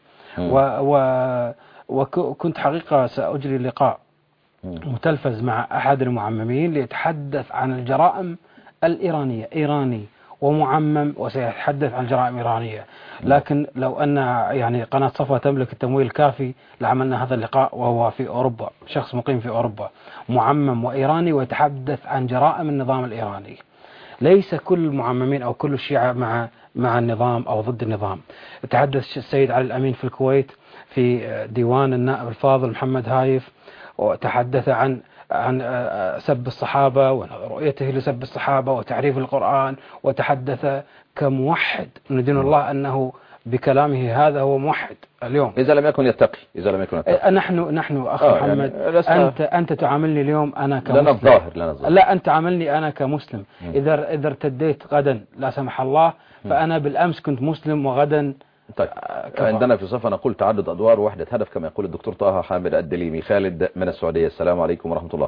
Speaker 3: وكنت حقيقة سأجري لقاء متلفز مع أحد المعممين ليتحدث عن الجرائم الإيرانية، إيراني ومعمم وسيتحدث عن جرائم إيرانية. لكن لو أن يعني قناة صفا تملك التمويل الكافي لعملنا هذا اللقاء، وهو في أوروبا، شخص مقيم في أوروبا معمم وإيراني ويتحدث عن جرائم النظام الإيراني. ليس كل المعممين أو كل الشيعة مع النظام أو ضد النظام. تحدث السيد علي الأمين في الكويت في ديوان النائب الفاضل محمد هايف، وتحدث عن سب الصحابة ورؤيته لسب الصحابة وتعريف القرآن، وتحدث كموحد ندين الله أنه بكلامه هذا هو موحد اليوم
Speaker 2: إذا لم يكن يتقي.
Speaker 3: نحن أخ محمد يعني أنت تعاملني اليوم أنا كمسلم.
Speaker 2: لنا الظاهر
Speaker 3: لا أنت تعاملني أنا كمسلم. إذا ارتديت غدا لا سمح الله فأنا بالأمس كنت مسلم وغدا.
Speaker 2: طيب عندنا في صفا نقول تعدد أدوار وحدة هدف كما يقول الدكتور طه حامد الدليمي. خالد من السعودية، السلام عليكم ورحمة الله.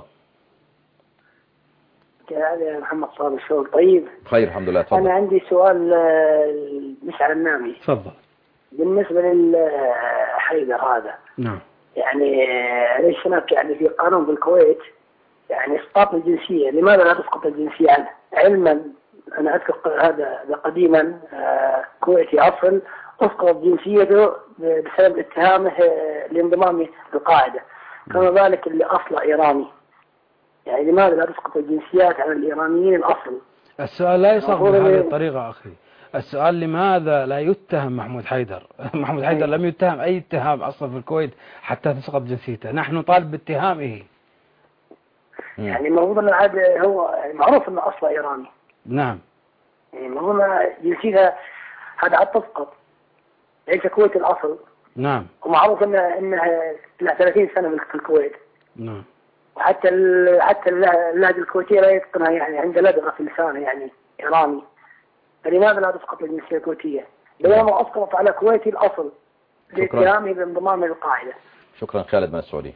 Speaker 13: يا محمد صالح، شو طيب؟
Speaker 2: خير الحمد لله. تفضل.
Speaker 13: أنا عندي سؤال مشعل النامي.
Speaker 3: تفضل.
Speaker 13: بالنسبة للحيدر هذا.
Speaker 3: نعم.
Speaker 13: يعني ليش هناك يعني في قانون في الكويت يعني إسقاط الجنسية، لماذا لا تسقط الجنسية عنه؟ علما أنا أذكر هذا قديما كويتي أصل أسقط جنسيته بسبب اتهامه لانضمامه للقاعدة، كما ذلك اللي أصله إيراني. يعني لماذا لا تسقط الجنسيات عن الإيرانيين الأصل؟
Speaker 3: السؤال لا يصاغ بهذه الطريقة أخي. السؤال لماذا لا يتهم محمود حيدر؟ محمود حيدر لم يتهم أي اتهام أصلا في الكويت حتى تسقط جنسيته. نحن نطالب باتهامه.
Speaker 13: يعني المفروض أن هذا هو معروف أنه أصله إيراني.
Speaker 3: نعم.
Speaker 13: يعني المفروض أن جنسيته هذا عاد تسقط. ليس كويت الأصل.
Speaker 3: نعم.
Speaker 13: ومعروف أنها لها 30 سنة في الكويت.
Speaker 3: نعم.
Speaker 13: وحتى اللهجة الكويتية لا يتقنها، يعني عنده لدغة في لسانه يعني إيراني. فلماذا لا تسقط الجنسية الكويتية؟ بينما أسقط على كويتي الأصل لاتهامه بانضمامه للقاعدة.
Speaker 2: شكرا خالد من السعودية.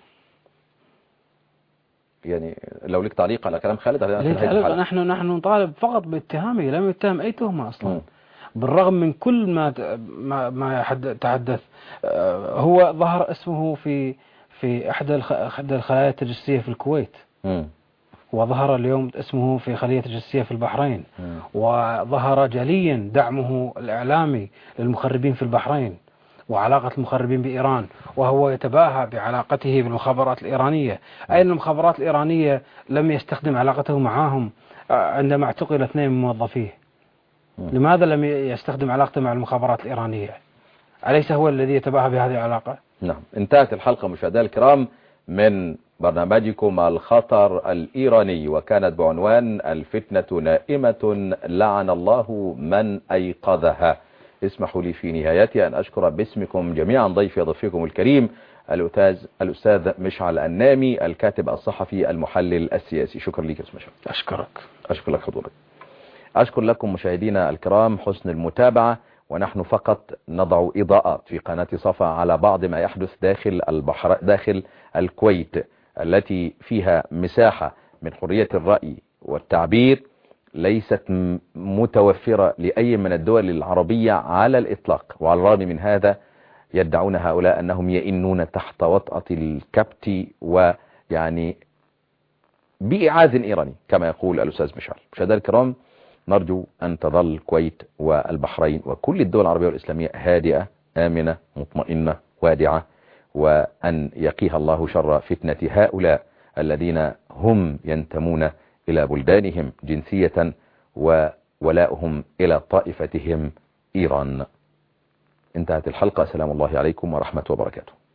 Speaker 2: يعني لو لك تعليق على كلام خالد
Speaker 3: نحن نطالب فقط باتهامه، لم يتهم أي تهمة أصلا. بالرغم من كل ما تحدث. هو ظهر اسمه في أحد الخلايا التجسسية في الكويت. وظهر اليوم اسمه في خلية الجسية في البحرين، وظهر جليا دعمه الإعلامي للمخربين في البحرين وعلاقة المخربين بإيران، وهو يتباهى بعلاقته بالمخابرات الإيرانية. أين المخابرات الإيرانية لم يستخدم علاقته معهم عندما اعتقل 2 من موظفيه؟ لماذا لم يستخدم علاقته مع المخابرات الإيرانية؟ أليس هو الذي يتباهى بهذه العلاقة؟
Speaker 2: نعم. انتهت الحلقة مشاهدينا الكرام من برنامجكم الخطر الإيراني، وكانت بعنوان الفتنة نائمة لعن الله من أيقظها. اسمحوا لي في نهايتها أن أشكر باسمكم جميعا ضيفي ضيفكم الكريم الأستاذ مشعل النامي، الكاتب الصحفي المحلل السياسي. شكرا لك يا أستاذ مشعل. أشكر لك حضورك. أشكر لكم مشاهدينا الكرام حسن المتابعة، ونحن فقط نضع إضاءات في قناة صفا على بعض ما يحدث داخل الكويت التي فيها مساحة من حرية الرأي والتعبير ليست متوفرة لأي من الدول العربية على الإطلاق. وعلى الرغم من هذا يدعون هؤلاء أنهم يئنون تحت وطأة الكبت ويعني بإعاز إيراني كما يقول الأستاذ مشعل. مشاهدينا الكرام، نرجو أن تظل الكويت والبحرين وكل الدول العربية والإسلامية هادئة آمنة مطمئنة وادعة، وأن يقيها الله شر فتنة هؤلاء الذين هم ينتمون إلى بلدانهم جنسية وولاؤهم إلى طائفتهم إيران. انتهت الحلقة. سلام الله عليكم ورحمة وبركاته.